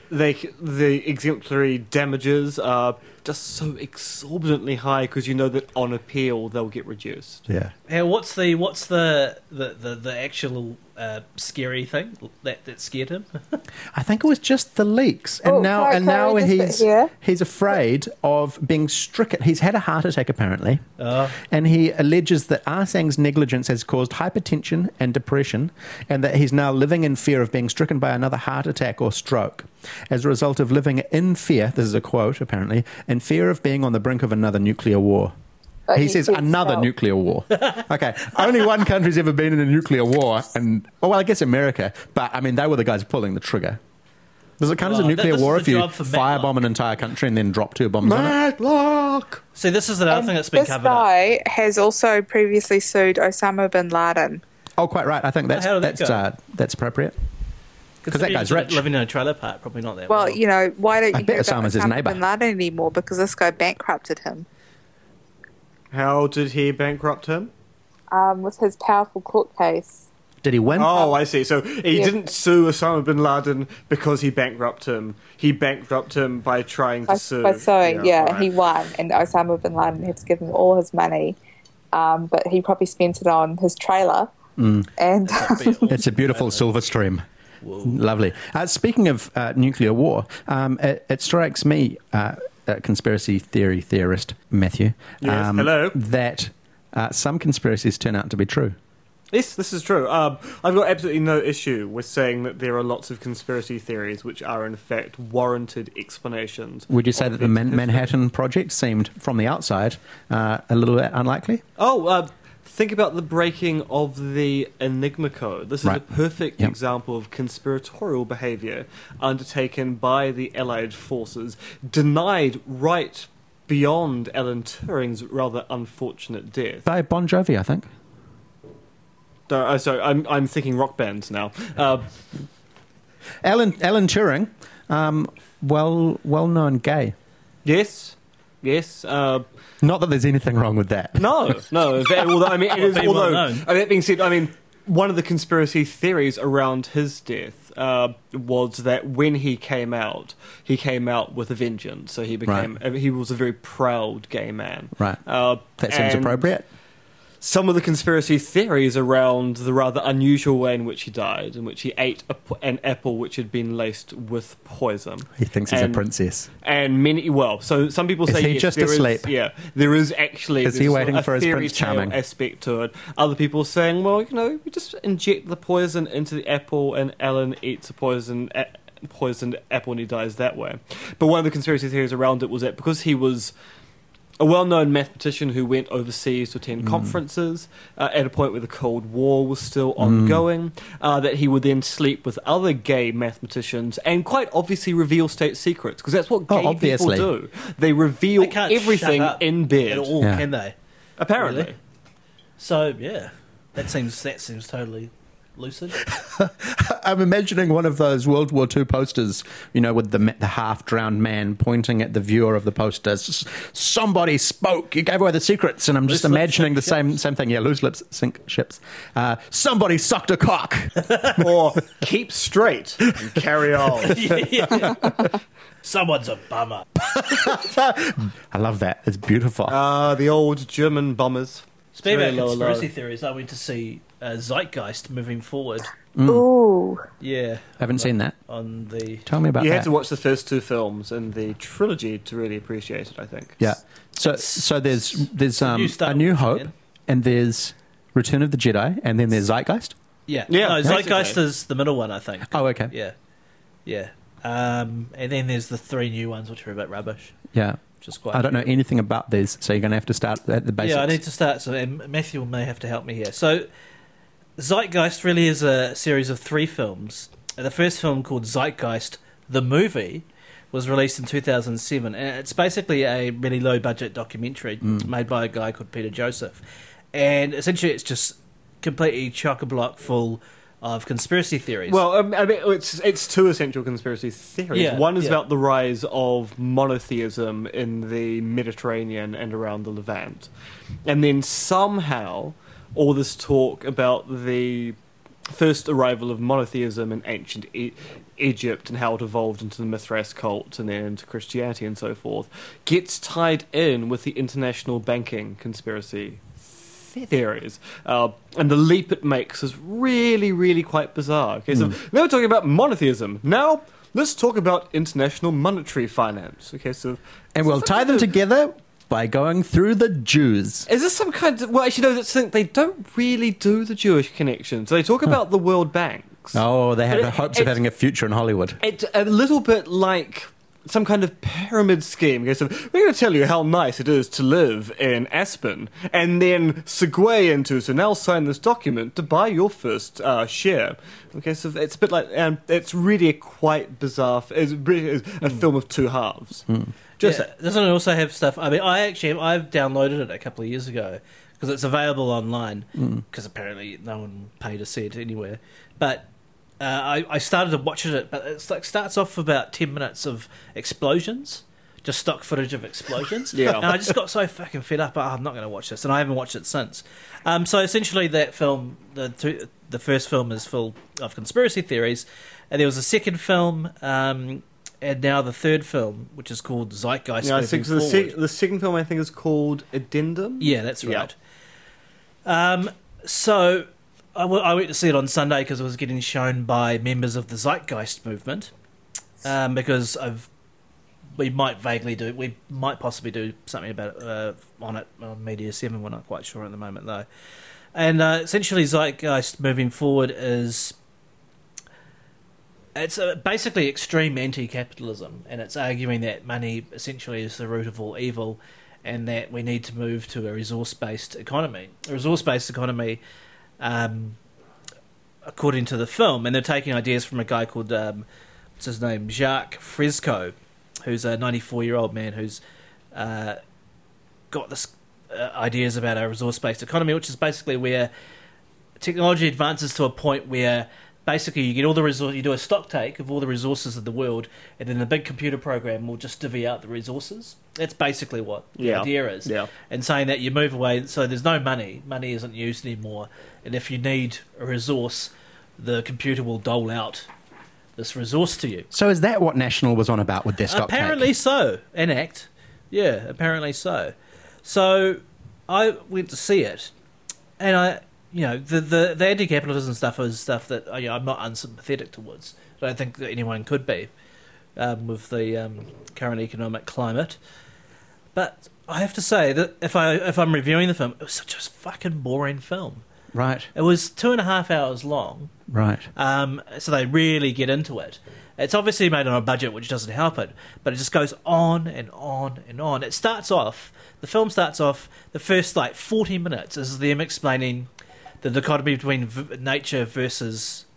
the exemplary damages are just so exorbitantly high because you know that on appeal they'll get reduced. Yeah. And what's the actual scary thing that scared him? I think it was just the leaks, and now he's afraid of being stricken. He's had a heart attack apparently, and he alleges that Arsang's negligence has caused hypertension and depression, and that he's now living in fear of being stricken by another heart attack or stroke as a result of living in fear. This is a quote apparently, in fear of being on the brink of another nuclear war. He says another nuclear war. Okay, only one country's ever been in a nuclear war, and well, I guess America. But I mean, they were the guys pulling the trigger. Does it count as a nuclear war if you firebomb an entire country and then drop 2 bombs on it? Matlock! See, this is another thing that's been covered up. This guy has also previously sued Osama bin Laden. Oh, quite right. I think that's appropriate. Because that guy's rich. Living in a trailer park, probably not that well. You know, why don't you hear about Osama's his Osama neighbour. bin Laden anymore? Because this guy bankrupted him. How did he bankrupt him? With his powerful court case. Did he win? Oh, I see. So he didn't sue Osama bin Laden because he bankrupted him. He bankrupted him by trying to sue. By suing, right. he won, and Osama bin Laden had to give him all his money, but he probably spent it on his trailer. And It's a beautiful silver stream. Whoa. Lovely. Speaking of nuclear war, it strikes me, conspiracy theory theorist Matthew, hello, that some conspiracies turn out to be true. Yes, this is true. I've got absolutely no issue with saying that there are lots of conspiracy theories which are in fact warranted explanations. Would you say that the Manhattan Project seemed, from the outside, a little bit unlikely? Think about the breaking of the Enigma Code. This is a perfect example of conspiratorial behaviour undertaken by the Allied forces, denied right beyond Alan Turing's rather unfortunate death. By Bon Jovi, I think. Sorry, I'm thinking rock bands now. Alan Turing, well-known gay. Yes. Not that there's anything wrong with that. No. Although, I mean, it is. Although that being said, I mean, one of the conspiracy theories around his death was that when he came out with a vengeance. So he became. He was a very proud gay man. Right. That seems appropriate. Some of the conspiracy theories around the rather unusual way in which he died, in which he ate an apple which had been laced with poison. He thinks he's a princess. And so some people say he just asleep? There is actually he waiting for his fairy Prince Charming tale aspect to it. Other people are saying, well, we just inject the poison into the apple, and Alan eats a poisoned apple and he dies that way. But one of the conspiracy theories around it was that because he was a well-known mathematician who went overseas to attend conferences at a point where the Cold War was still ongoing, that he would then sleep with other gay mathematicians and quite obviously reveal state secrets, because that's what gay people do. They reveal everything in bed. At all, can they? Apparently. Really? So, yeah, that seems totally lucid. I'm imagining one of those World War II posters, with the half-drowned man pointing at the viewer of the poster. Somebody spoke. You gave away the secrets, and I'm just imagining the same thing. Yeah, loose lips sink ships. Somebody sucked a cock. Or keep straight and carry on. Someone's a bummer. I love that. It's beautiful. The old German bombers. Speaking about conspiracy theories, I went to see Zeitgeist moving forward. Ooh. Yeah. Haven't seen that. Tell me about that. You have to watch the first 2 films in the trilogy to really appreciate it, I think. Yeah. So there's A New Hope, and there's Return of the Jedi, and then there's Zeitgeist? Yeah. No, Zeitgeist is the middle one, I think. Oh, okay. Yeah. And then there's the 3 new ones, which are a bit rubbish. Yeah. I don't know anything about these, so you're going to have to start at the basics. Yeah, I need to start, so Matthew may have to help me here. So, Zeitgeist really is a series of 3 films. The first film, called Zeitgeist, the movie, was released in 2007, and it's basically a really low-budget documentary made by a guy called Peter Joseph. And essentially it's just completely chock-a-block full of conspiracy theories. Well, I mean, it's 2 essential conspiracy theories. Yeah, one is about the rise of monotheism in the Mediterranean and around the Levant. And then somehow all this talk about the first arrival of monotheism in ancient Egypt and how it evolved into the Mithras cult and then into Christianity and so forth, gets tied in with the international banking conspiracy theories. And the leap it makes is really, really quite bizarre. Okay, so now we're talking about monotheism. Now, let's talk about international monetary finance. Okay, so... And we'll tie them together by going through the Jews. Is this some kind of... Well, actually, no, that's the thing. They don't really do the Jewish connection. So they talk about the World Banks. Oh, they have the hopes of having a future in Hollywood. It's a little bit like some kind of pyramid scheme. Okay, so we're going to tell you how nice it is to live in Aspen, and then segue into, so now sign this document to buy your first share. Okay, so it's a bit like... it's really quite bizarre. It's a film of two halves. Doesn't it also have stuff? I mean, I've downloaded it a couple of years ago because it's available online. Because apparently no one paid to see it anywhere. But I started to watch it, but it's like starts off with about 10 minutes of explosions, just stock footage of explosions. Yeah, and I just got so fucking fed up. I'm not going to watch this, and I haven't watched it since. So essentially, that film, the first film, is full of conspiracy theories, and there was a second film. And now the third film, which is called Zeitgeist. Yeah, I think the second film, I think, is called Addendum. Yeah, that's right. So I went to see it on Sunday because it was getting shown by members of the Zeitgeist movement. Because we might possibly do something about it on Media 7. We're not quite sure at the moment, though. And essentially, Zeitgeist moving forward is... It's basically extreme anti-capitalism, and it's arguing that money essentially is the root of all evil, and that we need to move to a resource-based economy. A resource-based economy, according to the film, and they're taking ideas from a guy called, what's his name, Jacques Fresco, who's a 94-year-old man who's got this ideas about a resource-based economy, which is basically where technology advances to a point where basically you get all the resources, you do a stock take of all the resources of the world, and then the big computer program will just divvy out the resources. That's basically what the idea is. Yeah. And saying that you move away, so there's no money isn't used anymore, and if you need a resource, the computer will dole out this resource to you. So is that what National was on about with their stock Apparently take? So. Enact. Yeah, apparently so. So I went to see it, and the anti-capitalism stuff is stuff that I'm not unsympathetic towards. I don't think that anyone could be with the current economic climate. But I have to say that if I'm reviewing the film, it was such a fucking boring film. Right. It was 2.5 hours long. Right. So they really get into it. It's obviously made on a budget, which doesn't help it, but it just goes on and on and on. The film starts off, the first 40 minutes is them explaining the dichotomy between nature versus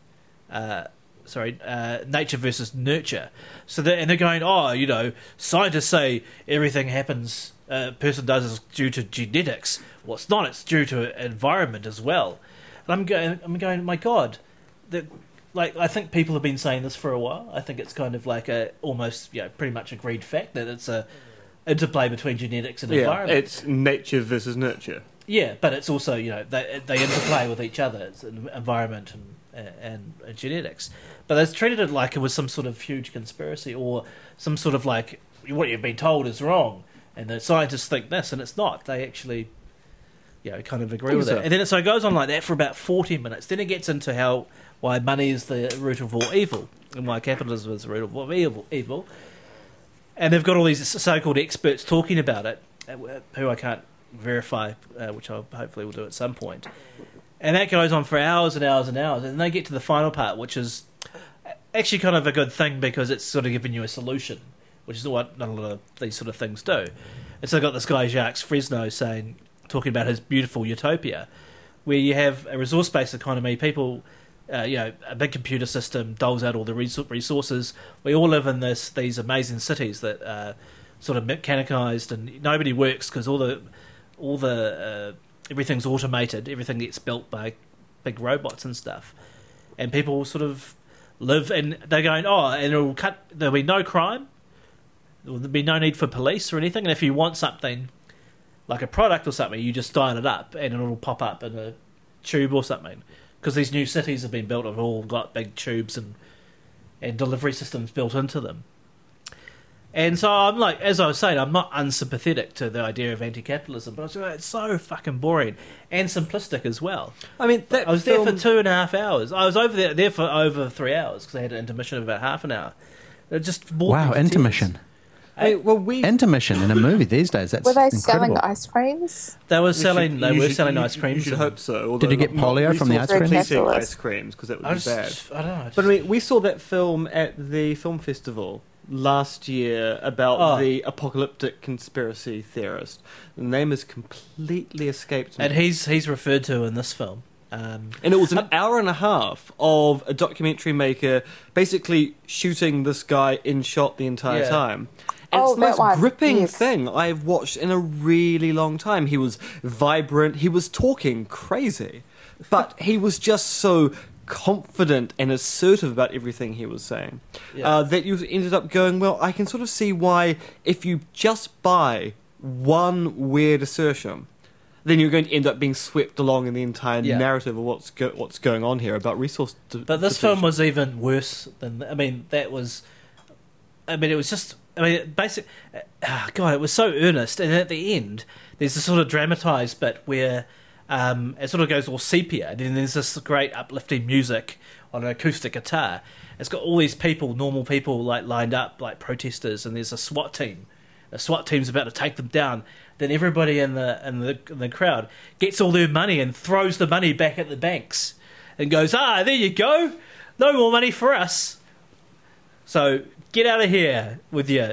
nurture. So they're going, scientists say everything happens, a person does is due to genetics. Well, it's not. It's due to environment as well. And I'm going, my God, I think people have been saying this for a while. I think it's kind of like almost pretty much agreed fact that it's a interplay between genetics and environment. It's nature versus nurture. Yeah, but it's also, they interplay with each other. It's environment and genetics. But they've treated it like it was some sort of huge conspiracy or some sort of what you've been told is wrong. And the scientists think this, and it's not. They actually, kind of agree with it. And then it goes on like that for about 40 minutes. Then it gets into why money is the root of all evil and why capitalism is the root of all evil. And they've got all these so-called experts talking about it, who I can't verify, which I hopefully will do at some point. And that goes on for hours and hours and hours. And then they get to the final part, which is actually kind of a good thing because it's sort of giving you a solution, which is what not a lot of these sort of things do. And so I got this guy, Jacques Fresno, talking about his beautiful utopia, where you have a resource-based economy, people... a big computer system doles out all the resources. We all live in these amazing cities that are sort of mechanized, and nobody works because all the everything's automated. Everything gets built by big robots and stuff, and people sort of live. And they're going, and there'll be no crime. There'll be no need for police or anything. And if you want something like a product or something, you just dial it up, and it'll pop up in a tube or something. because these new cities have been built have all got big tubes and delivery systems built into them. And so I'm like, as I was saying, I'm not unsympathetic to the idea of anti-capitalism, but I was like, it's so fucking boring and simplistic as well. I mean, I was there for 2.5 hours. I was over there for over 3 hours because I had an intermission of about half an hour. It just bored me Wow, to tears. intermission. we Intermission in a movie these days. That's Were they incredible. selling ice creams? They were selling ice ice creams. You should and- hope so. Did you get polio from the ice cream? Completing Capitalist. ice creams because that would I be bad. just, I don't know. But I mean, we saw that film at the film festival last year about the apocalyptic conspiracy theorist. The name has completely escaped me. and he's referred to in this film. And it was an hour and a half of a documentary maker basically shooting this guy in shot the entire Yeah. time. And Oh, it's the that most one, gripping yes. thing I've watched in a really long time. He was vibrant, he was talking crazy, but he was just so confident and assertive about everything he was saying that you ended up going, well, I can sort of see why if you just buy one weird assertion, then you're going to end up being swept along in the entire narrative of what's going on here about resource. But this film was even worse than. I mean, it was just. I mean, God, it was so earnest, and at the end, there's this sort of dramatised bit where it sort of goes all sepia, and then there's this great uplifting music on an acoustic guitar. It's got all these people, normal people, like lined up, like protesters, and there's a SWAT team. The SWAT team's about to take them down. Then everybody in the crowd gets all their money and throws the money back at the banks, and goes, there you go, no more money for us. So get out of here with your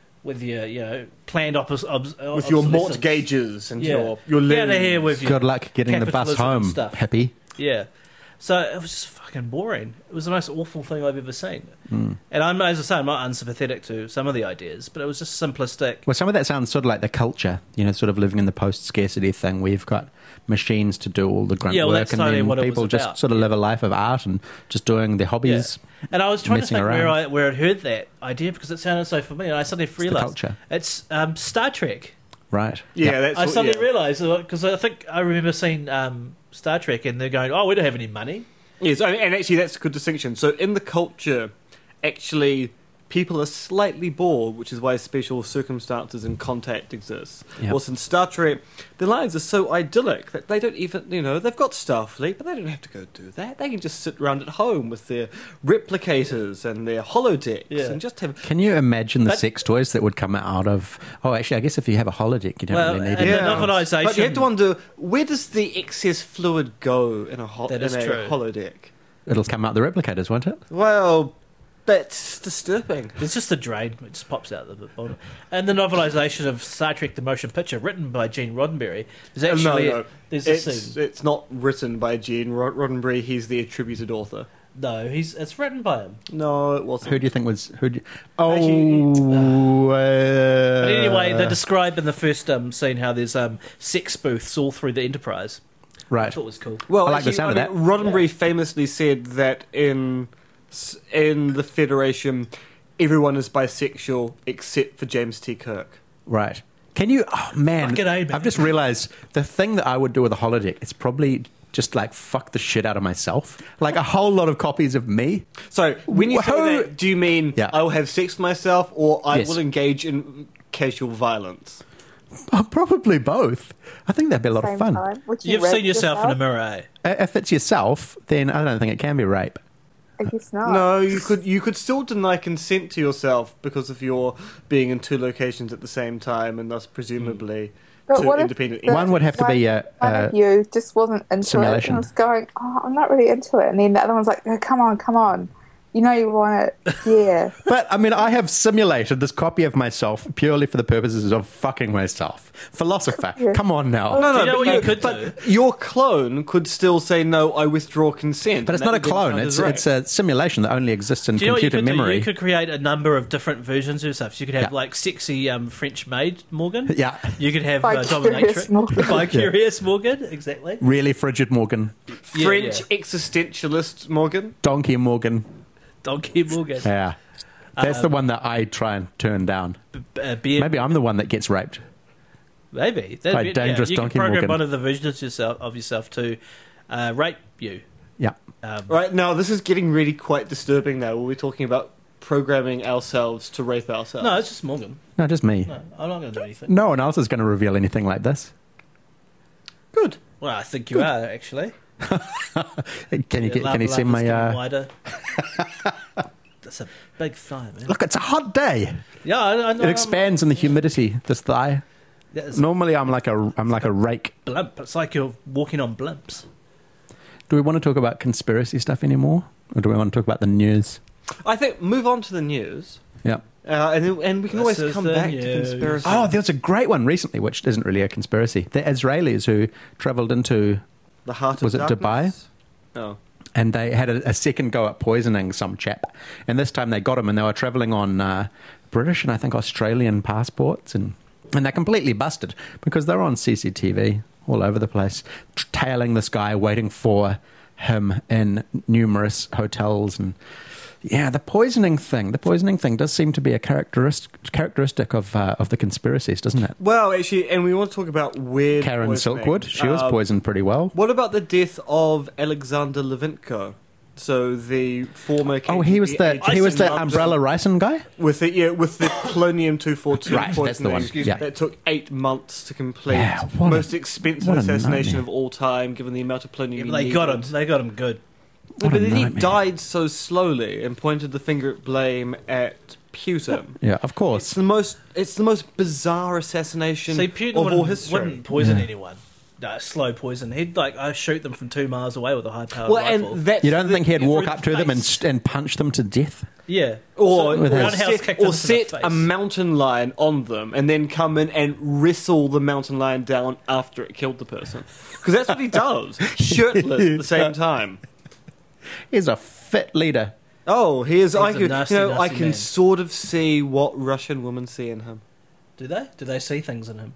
planned with your mortgages and your get out of here with your Good luck getting the bus capitalism and home, stuff. hippie. Yeah. So it was just fucking boring. It was the most awful thing I've ever seen. Hmm. And as I say, I'm not unsympathetic to some of the ideas, but it was just simplistic. Well, some of that sounds sort of like the culture, sort of living in the post-scarcity thing where you've got machines to do all the grunt Yeah, well, work that's and totally then what it people was just about. sort of live a life of art and just doing their hobbies. And I was trying to messing think around. where I'd heard that idea because it sounded so familiar, and I suddenly the realised culture. it's Star Trek. Right. Yeah, that's I what- suddenly yeah. realised, because I think I remember seeing Star Trek, and they're going, we don't have any money. Yes, and actually that's a good distinction. So in the culture, actually, people are slightly bored, which is why special circumstances and contact exists. Yep. Whilst in Star Trek, their lives are so idyllic that they don't even, they've got Starfleet, but they don't have to go do that. They can just sit around at home with their replicators and their holodecks and just have... Can you imagine the But- sex toys that would come out of... Oh, actually, I guess if you have a holodeck, you don't Well, really need and it. the novelisation... But you have to wonder, where does the excess fluid go in a, That is true. holodeck? It'll come out the replicators, won't it? Well, that's disturbing. It's just a drain. It just pops out the bottom. And the novelisation of Star Trek: The Motion Picture, written by Gene Roddenberry, is actually no. there's a scene. It's not written by Gene Roddenberry. He's the attributed author. No, it's written by him. No, it wasn't. Who do you think was... Actually, But anyway, they describe in the first scene how there's sex booths all through the Enterprise. I Right. thought it was cool. Well, I like the sound of that. Roddenberry famously said that in the Federation, everyone is bisexual except for James T. Kirk. Right. Can you... Oh, man. Fucking A, man. I've just realised the thing that I would do with a holodeck is probably just, fuck the shit out of myself. Like, a whole lot of copies of me. So, when you say Who- that, do you mean Yeah. I will have sex with myself or I Yes. will engage in casual violence? Oh, probably both. I think that'd be a lot Same of fun. time. Would you You've rape seen yourself in a mirror, eh? If it's yourself, then I don't think it can be rape. I guess not. No, you could still deny consent to yourself because of your being in two locations at the same time and thus presumably But two what if independent the- One would have to be a one of you just wasn't into simulation. it and was going, I'm not really into it. And then the other one's like, oh, come on. You know you want it. Yeah. But, I mean, I have simulated this copy of myself purely for the purposes of fucking myself. Philosopher, Yeah. come on now. No, Do you know what you could but your clone could still say no. I withdraw consent. But it's and not a that would clone. count It's as rape. it's a simulation that only exists in Do you know what you computer could do? memory. You could create a number of different versions of yourself. So you could have, Yeah. sexy French maid Morgan. Yeah. You could have Bi-curious dominatrix. Morgan. Bi-curious Morgan, exactly. Really frigid Morgan. French yeah. existentialist Morgan. Donkey Morgan. Donkey Morgan. Yeah. That's the one that I try and turn down. Beard. Maybe I'm the one that gets raped. Maybe. By dangerous you Donkey can program Morgan. one of the versions of yourself to rape you. Yeah. Right, now this is getting really quite disturbing now. We're talking about programming ourselves to rape ourselves. No, it's just Morgan. No, just me. No, I'm not going to do anything. No one else is going to reveal anything like this. Good. Well, I think you are, actually. Can you see my... wider. That's a big thigh, man. Look, it's a hot day. Yeah, I know. It expands in the humidity, this thigh. That's Normally I'm like a rake. blimp. It's like you're walking on blimps. Do we want to talk about conspiracy stuff anymore? Or do we want to talk about the news? I think move on to the news. Yeah. And we can always This is come the back news. to conspiracy. Oh, there was a great one recently, which isn't really a conspiracy. The Israelis who travelled into, The heart of was it darkness? Oh. and they had a second go at poisoning some chap. And this time they got him, and they were travelling on British and I think Australian passports. And they're completely busted because they're on CCTV all over the place, tailing this guy, waiting for him in numerous hotels. And yeah, the poisoning thing does seem to be a characteristic of the conspiracies, doesn't it? Well, actually, and we want to talk about weird Karen poisoning. Silkwood, she was poisoned pretty well. What about the death of Alexander Levitko? So the former Oh, he was the agent umbrella ricin guy. with the polonium-242 Right, that's the one. poisoning Yeah. that took 8 months to complete. Yeah, what Most a- expensive what a assassination nightmare. of all time, given the amount of polonium. Yeah, he but they got him. needed. They got him good. What But a then he nightmare. died so slowly and pointed the finger at blame at Putin. Yeah, of It's course. the most bizarre assassination See, Putin of all wouldn't, history. wouldn't poison Yeah. anyone. No, slow poison. He'd shoot them from 2 miles away with a high-powered Well, rifle. and that's You don't the- think he'd walk through up the to them face. and punch them to death? Yeah. Or, So, with his- roundhouse kicked into the set face. a mountain lion on them and then come in and wrestle the mountain lion down after it killed the person. Because that's what he does, shirtless at the same time. He's a fit leader. Oh, he is. I He's a can, nasty, I nasty can man. sort of see what Russian women see in him: Do they? Do they see things in him?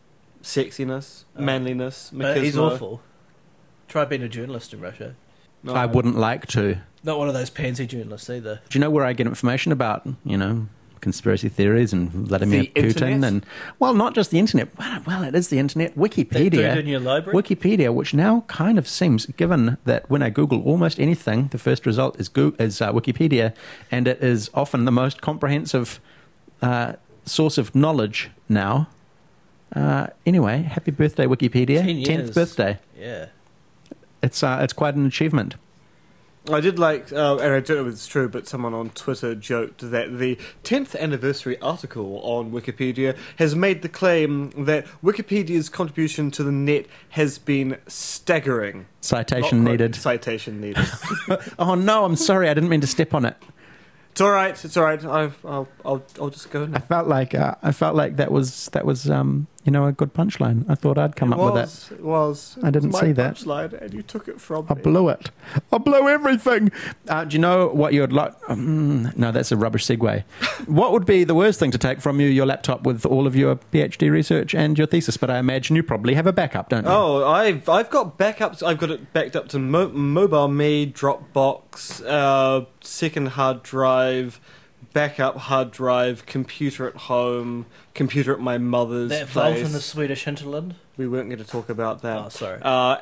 sexiness, manliness. But he's machismo. awful. Try being a journalist in Russia. No. I wouldn't like to. Not one of those pansy journalists either. Do you know where I get information about, conspiracy theories and Vladimir The Putin? internet? And well, not just the internet. Well, it is the internet. That dude Wikipedia. in your library? Wikipedia, which now kind of seems, given that when I Google almost anything, the first result is Wikipedia, and it is often the most comprehensive source of knowledge now. Anyway, happy birthday, Wikipedia! 10 years. 10th birthday. Yeah. It's quite an achievement. I did like, and I don't know if it's true, but someone on Twitter joked that the 10th anniversary article on Wikipedia has made the claim that Wikipedia's contribution to the net has been staggering. Citation Not quite- needed. Citation needed. Oh no, I'm sorry, I didn't mean to step on it. It's all right. It's all right. I'll just go I now. felt like that was a good punchline. I thought I'd come up with that. It was. I didn't It was see my that. punchline, and you took it from I me. blew it. I blew everything. Do you know what you'd like? No, that's a rubbish segue. What would be the worst thing to take from your laptop with all of your PhD research and your thesis? But I imagine you probably have a backup, don't you? Oh, I've got backups. I've got it backed up to MobileMe, Dropbox, second hard drive, backup hard drive, computer at home, computer at my mother's That vault place. in the Swedish hinterland? We weren't going to talk about that. Oh, sorry.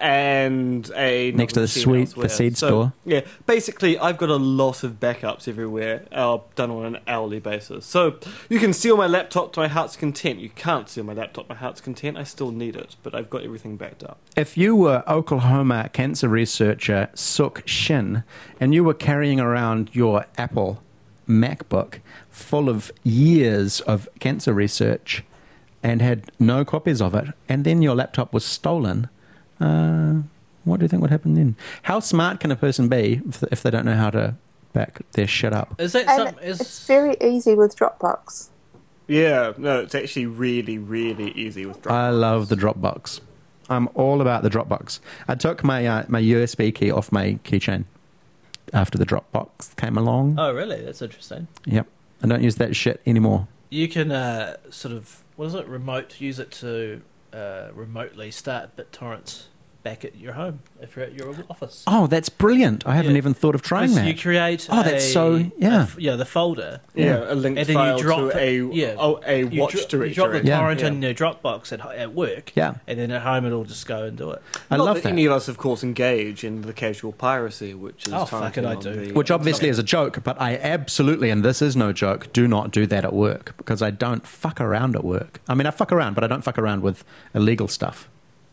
And a Next to the seed store. Yeah, basically, I've got a lot of backups everywhere, done on an hourly basis. So you can steal my laptop to my heart's content. You can't steal my laptop to my heart's content. I still need it, but I've got everything backed up. If you were Oklahoma cancer researcher Suk Shin and you were carrying around your Apple MacBook full of years of cancer research and had no copies of it, and then your laptop was stolen, what do you think would happen then? How smart can a person be if they don't know how to back their shit up? Is that And some... it's very easy with Dropbox. Yeah, no, it's actually really, really easy with Dropbox. I love the Dropbox. I'm all about the Dropbox. I took my my USB key off my keychain after the Dropbox came along. Oh, really? That's interesting. Yep. I don't use that shit anymore. You can use it to remotely start BitTorrent's back at your home if you're at your office. Oh, that's brilliant. I haven't Yeah. even thought of trying that. You create that's so... Yeah. the folder. Yeah, a link And then file you drop to a you watch You drop the directory. torrent Yeah. in your Dropbox at work, Yeah. and then at home it'll just go and do it. I Not love that that. any of us, of course, engage in the casual piracy, which is Oh, fuck it, I on do. the- Which obviously is a joke, but I absolutely, and this is no joke, do not do that at work because I don't fuck around at work. I mean, I fuck around, but I don't fuck around with illegal stuff.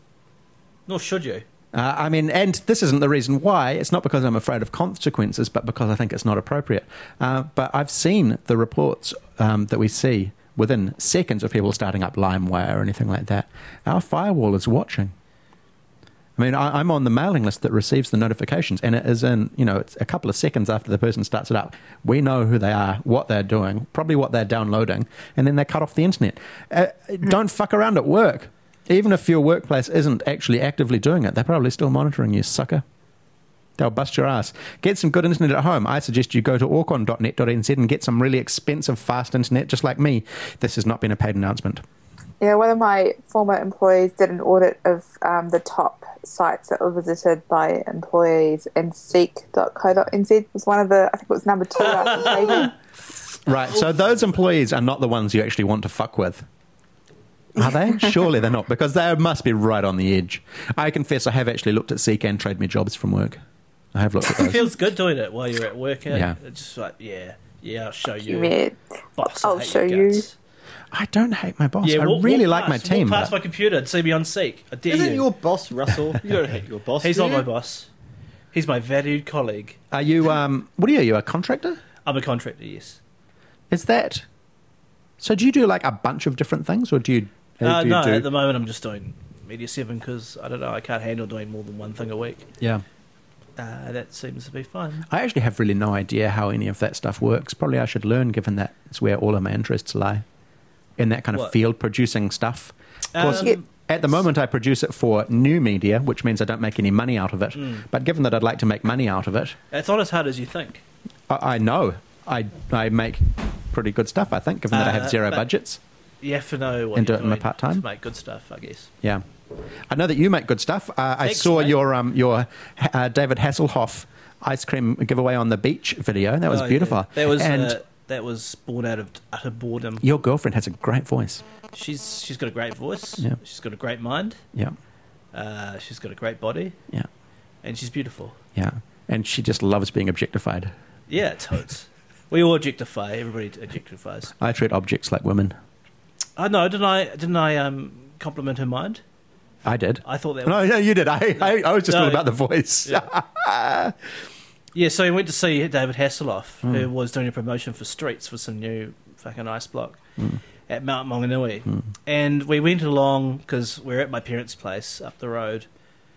Nor should you. I mean, and this isn't the reason why. It's not because I'm afraid of consequences, but because I think it's not appropriate. But I've seen the reports that we see within seconds of people starting up LimeWire or anything like that. Our firewall is watching. I mean, I'm on the mailing list that receives the notifications, and it is in, it's a couple of seconds after the person starts it up. We know who they are, what they're doing, probably what they're downloading, and then they cut off the internet. Don't fuck around at work. Even if your workplace isn't actually actively doing it, they're probably still monitoring you, sucker. They'll bust your ass. Get some good internet at home. I suggest you go to orcon.net.nz and get some really expensive, fast internet, just like me. This has not been a paid announcement. Yeah, one of my former employees did an audit of the top sites that were visited by employees, and seek.co.nz was one of the, I think it was number 2 after Trading. Right, so those employees are not the ones you actually want to fuck with. Are they? Surely they're not, because they must be right on the edge. I confess I have actually looked at Seek and Trade Me Jobs from work. I have looked at It those. feels good doing it while you're at work. Yeah. It's just like, I'll show you. Yeah. Boss, I I'll hate show your you. guts. I don't hate my boss. I walk really like past, my team. Walk past but- my computer and see me on Seek. I dare Isn't you. your boss Russell? You don't hate your boss. He's do not you? my boss. He's my valued colleague. Are you, what are you? Are you a contractor? I'm a contractor, yes. Is that... So do you do like a bunch of different things, or do you... No, do you at the moment I'm just doing Media 7 because, I don't know, I can't handle doing more than one thing a week. Yeah. That seems to be fun. I actually have really no idea how any of that stuff works. Probably I should learn, given that it's where all of my interests lie. In that kind of What? field producing stuff. Of course, Um, at the moment I produce it for new media, which means I don't make any money out of it. But given that I'd like to make money out of it, It's not as hard as you think. I know I make pretty good stuff, I think, given that I have zero but- budgets. You have to know what And do you're it in my doing part-time? to make good stuff, I guess. Yeah. I know that you make good stuff. I Thanks, saw mate. your David Hasselhoff ice cream giveaway on the beach video. That was Oh, beautiful. yeah. That was born out of utter boredom. Your girlfriend has a great voice. She's got a great voice. Yeah. She's got a great mind. Yeah, She's got a great body, yeah, and she's beautiful. yeah. And she just loves being objectified. Yeah, totes. We all objectify. Everybody objectifies. I treat objects like women. Oh no, didn't I compliment her mind? I did. I thought that. No, you did. I was just No. all about the voice. Yeah. Yeah, so we went to see David Hasselhoff, who was doing a promotion for Streets for some new fucking ice block at Mount Maunganui. And we went along, because we're at my parents' place up the road,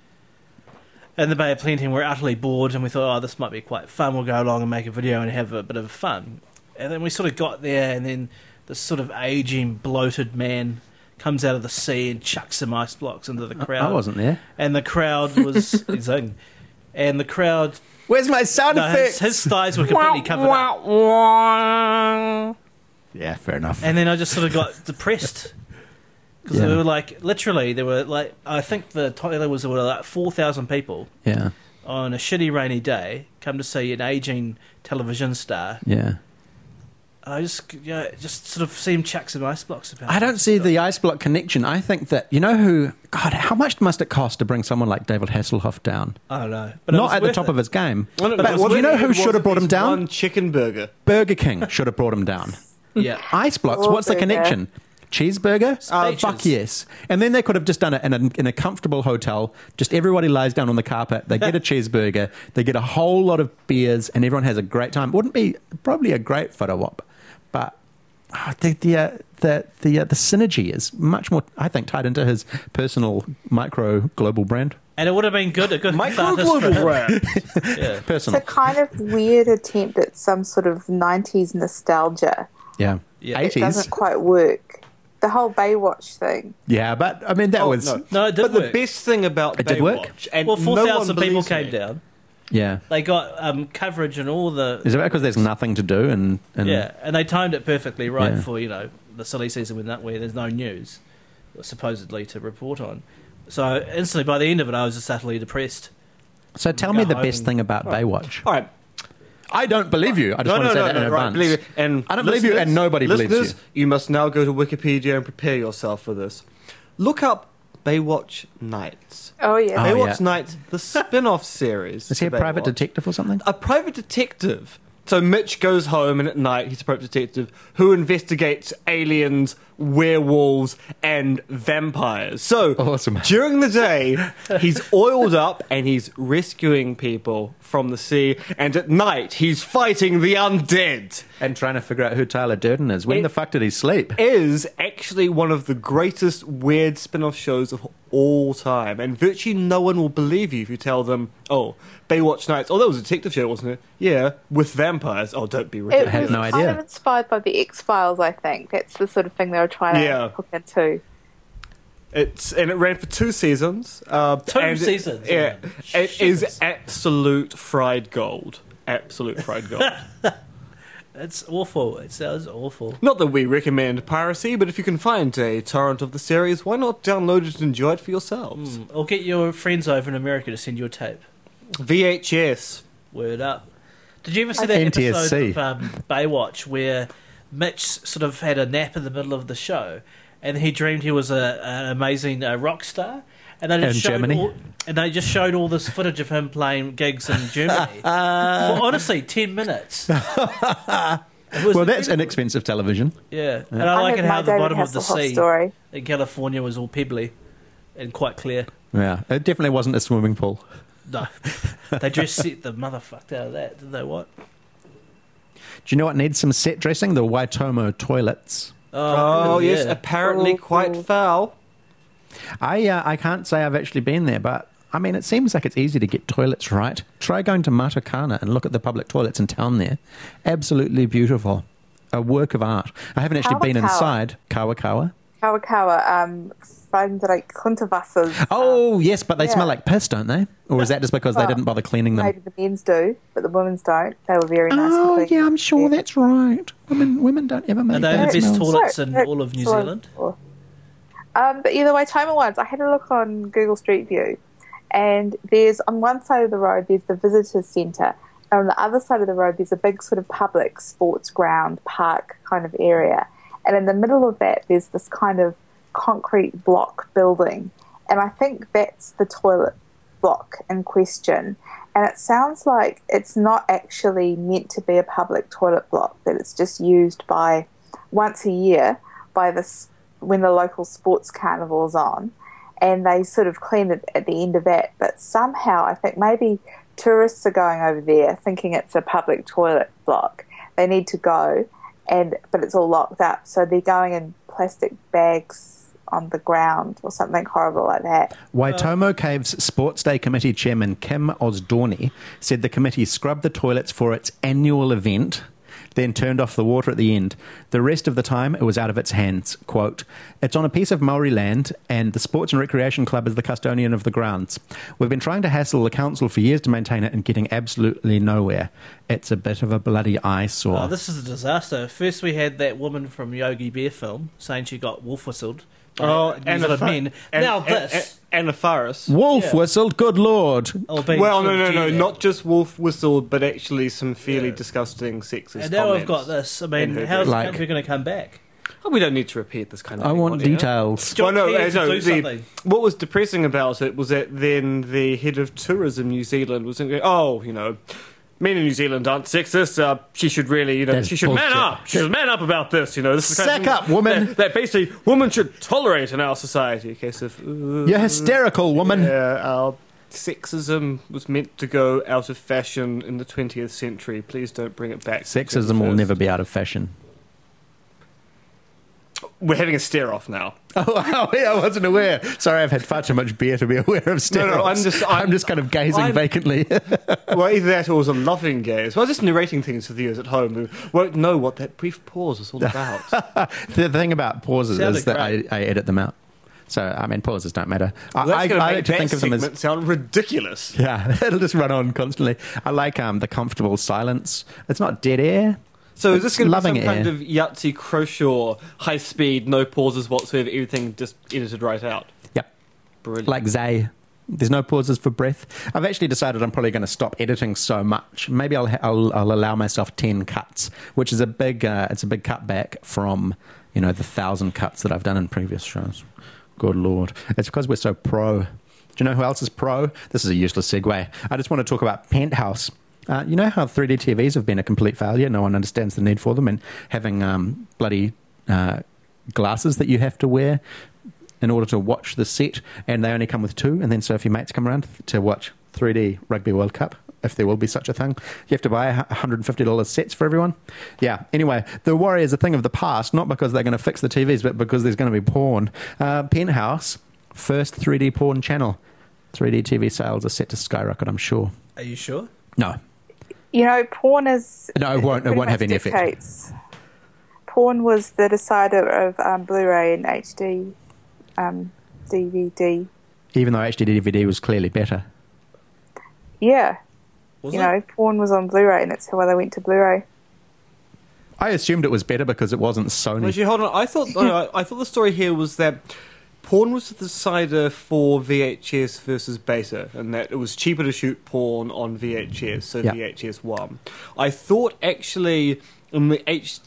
in the Bay of Plenty, and we're utterly bored, and we thought, oh, this might be quite fun, we'll go along and make a video and have a bit of fun. And then we sort of got there, and then this sort of aging, bloated man comes out of the sea and chucks some ice blocks into the crowd. I wasn't there. And the crowd was... zing. And the crowd... Where's my sound No, effects? his thighs were completely covered up. Yeah, fair enough. And then I just sort of got depressed. Because Yeah. there were like, literally, there were like, I think the total there were like 4,000 people Yeah, on a shitty rainy day come to see an aging television star. yeah. I just sort of see him chuck some ice blocks about. I don't see the ice block connection. I think that, you know who... God, how much must it cost to bring someone like David Hasselhoff down? I don't know. But it Not was at the worth top it. of his game. Well, no, But was do you know it who was should have at brought him least down? One chicken burger. Burger King should have brought him down. Yeah. Ice blocks, what's the Burger. connection? Cheeseburger? Speeches. Fuck yes. And then they could have just done it in a comfortable hotel. Just everybody lies down on the carpet. They get a cheeseburger. They get a whole lot of beers, and everyone has a great time. Wouldn't be probably a great photo op, but the synergy is much more, I think, tied into his personal micro global brand. And it would have been good, a good Micro catharsis for global him. brand. Yeah. It's Personal, a kind of weird attempt at some sort of 90s nostalgia. yeah. Yeah. It 80s. doesn't quite work. The whole Baywatch thing. Yeah, but I mean that Oh, was No, it did But work. the best thing about It did work. Baywatch, and Well, no one 4,000 people believes came me. down. yeah. They got coverage and all the... Is it because there's nothing to do and Yeah, and they timed it perfectly right Yeah. for, the silly season where there's no news, supposedly, to report on. So instantly, by the end of it, I was just utterly depressed. So tell me Go the home best thing about Baywatch. All right. I don't believe you. I just want to say that in right, advance. believe it. And I don't believe you, and nobody believes listeners, you. You must now go to Wikipedia and prepare yourself for this. Look up Baywatch Nights. Oh, yeah. Oh, Baywatch yeah. Nights, the spin-off series. Is he a to private Baywatch. detective or something? A private detective. So Mitch goes home, and at night he's a private detective who investigates aliens, werewolves, and vampires. So Awesome. during the day, he's oiled up and he's rescuing people from the sea, and at night he's fighting the undead. And trying to figure out who Tyler Durden is. When the fuck did he sleep? Is actually one of the greatest weird spin-off shows of all time, and virtually no one will believe you if you tell them, oh, Baywatch Nights, oh, that was a detective show, wasn't it? Yeah, with vampires. Oh, don't be It ridiculous. had was no kind idea. of inspired by the X-Files, I think. That's the sort of thing they were trying to Yeah. hook into. And it ran for 2 seasons. Two seasons? Yeah, it Shit. is absolute fried gold. Absolute fried gold. It's awful. It sounds awful. Not that we recommend piracy, but if you can find a torrent of the series, why not download it and enjoy it for yourselves? Or get your friends over in America to send you a tape. VHS. Word up. Did you ever see that NTSC. episode of Baywatch where Mitch sort of had a nap in the middle of the show and he dreamed he was an amazing rock star? And they just In showed Germany? they just showed all this footage of him playing gigs in Germany. For honestly, 10 minutes. It was Well, that's incredible. inexpensive television. Yeah. And I like heard it how my the David bottom of the Hasselhoff sea story. in California was all pebbly and quite clear. Yeah, it definitely wasn't a swimming pool. No. They just set the motherfucker out of that, did they what? Do you know what needs some set dressing? The Waitomo toilets. Oh, yes, yeah. apparently Oh, quite cool. foul. I can't say I've actually been there, but I mean, it seems like it's easy to get toilets right. Try going to Matakana and look at the public toilets in town there. Absolutely beautiful. A work of art. I haven't actually been Kawakawa. inside. Kawakawa. Kawakawa, Frederik Kunterwasser's. Oh, yes, but they yeah. smell like piss, don't they? Or is that just because they Well, didn't bother cleaning them? Maybe the men's do, but the women's don't. They were very nice. and Oh, clean. yeah, I'm sure that's right. Women don't ever make Are they bad the best smells. toilets in all of New Sorry. Zealand? But either way, Waitomo ones, I had a look on Google Street View, and there's, on one side of the road, there's the visitors centre, and on the other side of the road, there's a big sort of public sports ground, park kind of area. And in the middle of that, there's this kind of concrete block building. And I think that's the toilet block in question. And it sounds like it's not actually meant to be a public toilet block, that it's just used by, once a year, by this, when the local sports carnival is on. And they sort of clean it at the end of that. But somehow, I think maybe tourists are going over there thinking it's a public toilet block. They need to go, but it's all locked up. So they're going in plastic bags on the ground or something horrible like that. Waitomo Caves Sports Day Committee Chairman Kim Osdorny said the committee scrubbed the toilets for its annual event, then turned off the water at the end. The rest of the time, it was out of its hands. Quote, "It's on a piece of Maori land, and the Sports and Recreation Club is the custodian of the grounds. We've been trying to hassle the council for years to maintain it and getting absolutely nowhere. It's a bit of a bloody eyesore." Oh, this is a disaster. First, we had that woman from Yogi Bear film saying she got wolf whistled. Oh, New Zealand men. Now this. And a Faris. Wolf Yeah. whistled, good lord. Oh, being Well, sort of no, jeered at. not just wolf whistled, but actually some fairly disgusting sexist And now comments. I've got this. I in mean, her how's the Like- country going to come back? Oh, we don't need to repeat this kind of I thing. want on here. details. John Keane to do something. what was depressing about it was that then the head of tourism New Zealand was going, oh, men in New Zealand aren't sexist. She should really, That's she should man bullshit. up. She should man up about this. This is the kind Sack of up, thing woman. That basically women should tolerate in our society. A case of You're hysterical, woman. Yeah, our sexism was meant to go out of fashion in the 20th century. Please don't bring it back. to the Sexism will 21st. never be out of fashion. We're having a stare off now. Oh, yeah, I wasn't aware. Sorry, I've had far too much beer to be aware of steroids. I'm just kind of gazing I'm- vacantly. Well, either that or it was a loving gaze. Well, just narrating things to the viewers at home who won't know what that brief pause was all about. The thing about pauses Sounded is that great. I edit them out. So, I mean, pauses don't matter. Well, that's I going to like make to that think of them as... segment sound ridiculous. Yeah, it'll just run on constantly. I like the comfortable silence. It's not dead air. So is this It's going to be loving some it kind here. of Yahtzee Croshaw, high speed, no pauses whatsoever, everything just edited right out? Yep. Brilliant. Like Zay. There's no pauses for breath. I've actually decided I'm probably going to stop editing so much. Maybe I'll allow myself 10 cuts, which is a big cutback from the 1,000 cuts that I've done in previous shows. Good Lord. It's because we're so pro. Do you know who else is pro? This is a useless segue. I just want to talk about Penthouse. You know how 3D TVs have been a complete failure? No one understands the need for them, and having bloody glasses that you have to wear in order to watch the set, and they only come with 2, and then so if your mates come around to watch 3D Rugby World Cup, if there will be such a thing, you have to buy $150 sets for everyone. Yeah, anyway, the Warrior is a thing of the past, not because they're going to fix the TVs, but because there's going to be porn. Penthouse, first 3D porn channel. 3D TV sales are set to skyrocket, I'm sure. Are you sure? No. Porn is... No, it won't have any effect. Porn was the decider of Blu-ray and HD DVD. Even though HD DVD was clearly better. Yeah. Was it? Porn was on Blu-ray, and that's why they went to Blu-ray. I assumed it was better because it wasn't Sony. Actually, hold on. I thought the story here was that porn was the decider for VHS versus beta, and that it was cheaper to shoot porn on VHS, so Yeah. VHS won. I thought actually in the HD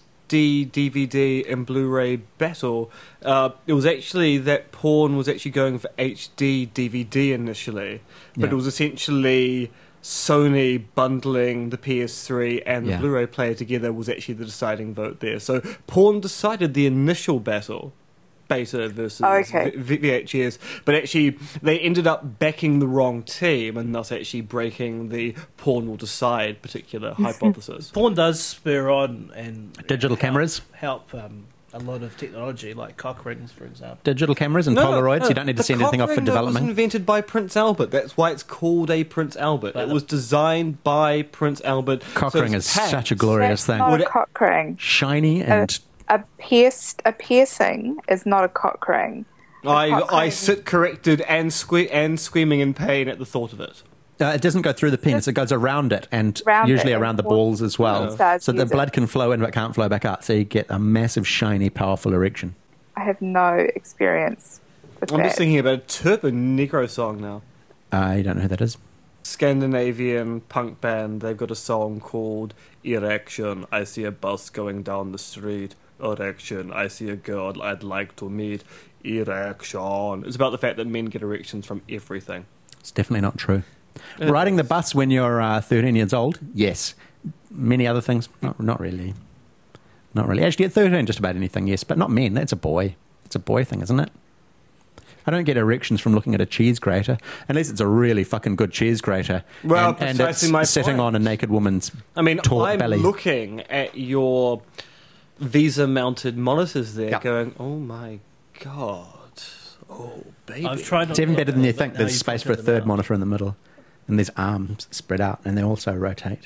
DVD and Blu-ray battle, it was actually that porn was actually going for HD DVD initially, but Yeah. it was essentially Sony bundling the PS3 and the Yeah. Blu-ray player together was actually the deciding vote there. So porn decided the initial battle, beta versus VHS, but actually they ended up backing the wrong team and thus actually breaking the porn will decide particular hypothesis. Porn does spur on and Digital cameras? help a lot of technology, like cock rings, for example. Digital cameras and Polaroids, you don't need to the send anything off for cock ring development. was invented by Prince Albert. That's why it's called a Prince Albert. But It was designed by Prince Albert. Cock So ring is it's packed. such a glorious That's thing. not Would a it- cock ring. Shiny and... A piercing is not a cock ring. I ring. sit corrected and screaming in pain at the thought of it. it doesn't go through the penis, it goes around it, and Around usually it, around the and balls as well. stars So the use it. blood can flow in but can't flow back out, so you get a massive, shiny, powerful erection. I have no experience with I'm that. just thinking about a Turbo Negro song now. You don't know who that is? Scandinavian punk band. They've got a song called Erection. I see a bus going down the street. Erection. I see a girl I'd like to meet. Erection. It's about the fact that men get erections from everything. It's definitely not true. Riding the bus when you're 13 years old, yes. Many other things, not really. Not really. Actually, at 13, just about anything, yes. But not men. That's a boy. It's a boy thing, isn't it? I don't get erections from looking at a cheese grater, unless it's a really fucking good cheese grater. Well, and precisely it's my sitting point. on a naked woman's I mean, taut I'm belly. looking at your Visa-mounted monitors there, Yeah. going, "Oh my god, oh baby." I've tried not It's even to better than you but think. now There's you space for a pointed them third out. monitor in the middle, and there's arms spread out, and they also rotate.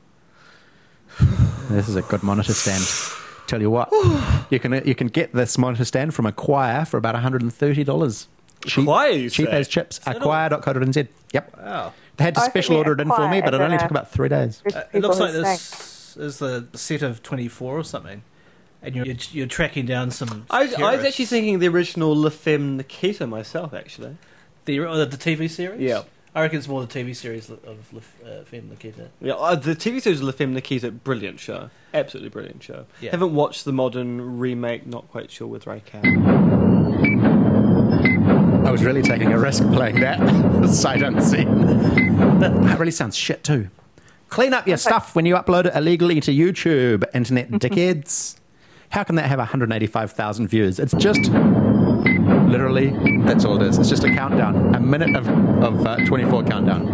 This is a good monitor stand. Tell you what, you can get this monitor stand from Acquire for about $130. Cheap, Acquire, you cheap say? as chips. that all? Acquire.co.nz. Yep. Wow. They had to I special think order it in for me, but it Acquire only is took about 3 days. There's It people looks who like sing. this is the set of 24 or something, and you're tracking down some. I was terrorists. actually thinking the original La Femme Nikita myself, actually. the TV series. Yeah. I reckon it's more the TV series of Femme Nikita. Yeah, the TV series La Femme Nikita, brilliant show. Absolutely brilliant show. Yeah. Haven't watched the modern remake, not quite sure whether I can. I was really taking a risk playing that sight unseen. That really sounds shit too. Clean up your stuff when you upload it illegally to YouTube, internet dickheads. How can that have 185,000 views? It's just literally, that's all it is. It's just a countdown, a minute of 24 countdown.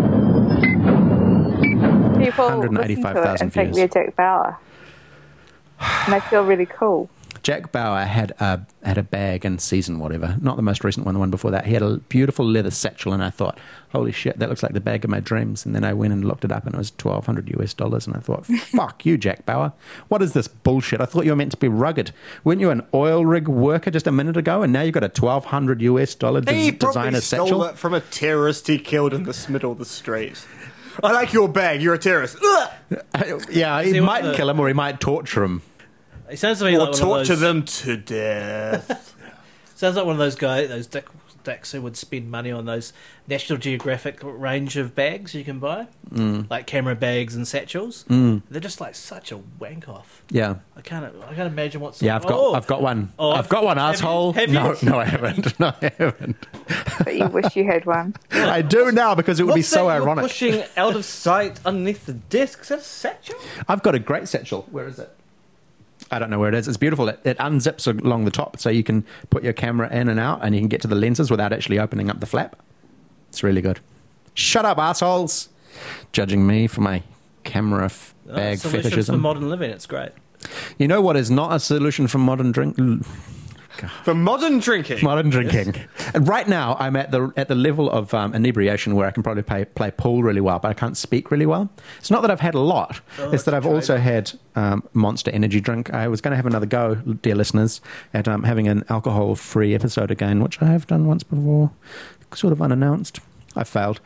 People listen to it 185,000 and think views. we're Jack Bauer. And they feel really cool. Jack Bauer had a bag in season whatever, not the most recent one, the one before that. He had a beautiful leather satchel, and I thought, holy shit, that looks like the bag of my dreams. And then I went and looked it up, and it was $1,200 and I thought, fuck you, Jack Bauer. What is this bullshit? I thought you were meant to be rugged. Weren't you an oil rig worker just a minute ago, and now you've got a $1,200 He designer probably stole satchel? it from a terrorist he killed in the middle of the street. I like your bag, you're a terrorist. Ugh! Yeah, he See, what might the- kill him, or he might torture him. It sounds to me Or like one of torture those, them to death. Sounds like one of those guys, those optics who would spend money on those National Geographic range of bags you can buy, like camera bags and satchels. They're just like such a wank off. Yeah. I can't imagine what's. Yeah, I've got one. Oh, I've got one, asshole. Have you? No, I haven't. No, I haven't. But you wish you had one. I do now because it would be What's so that you're ironic. pushing out of sight underneath the desk? Is that a satchel? I've got a great satchel. Where is it? I don't know where it is. It's beautiful. It unzips along the top, so you can put your camera in and out, and you can get to the lenses without actually opening up the flap. It's really good. Shut up, assholes! Judging me for my camera bag Solutions for fetishism. modern living. It's great. You know what is not a solution for modern drink? For modern drinking. Modern drinking. And right now, I'm at the level of inebriation where I can probably play pool really well, but I can't speak really well. It's not that I've had a lot. It's that I've also had Monster Energy drink. I was going to have another go, dear listeners, at having an alcohol-free episode again, which I have done once before, sort of unannounced. I failed.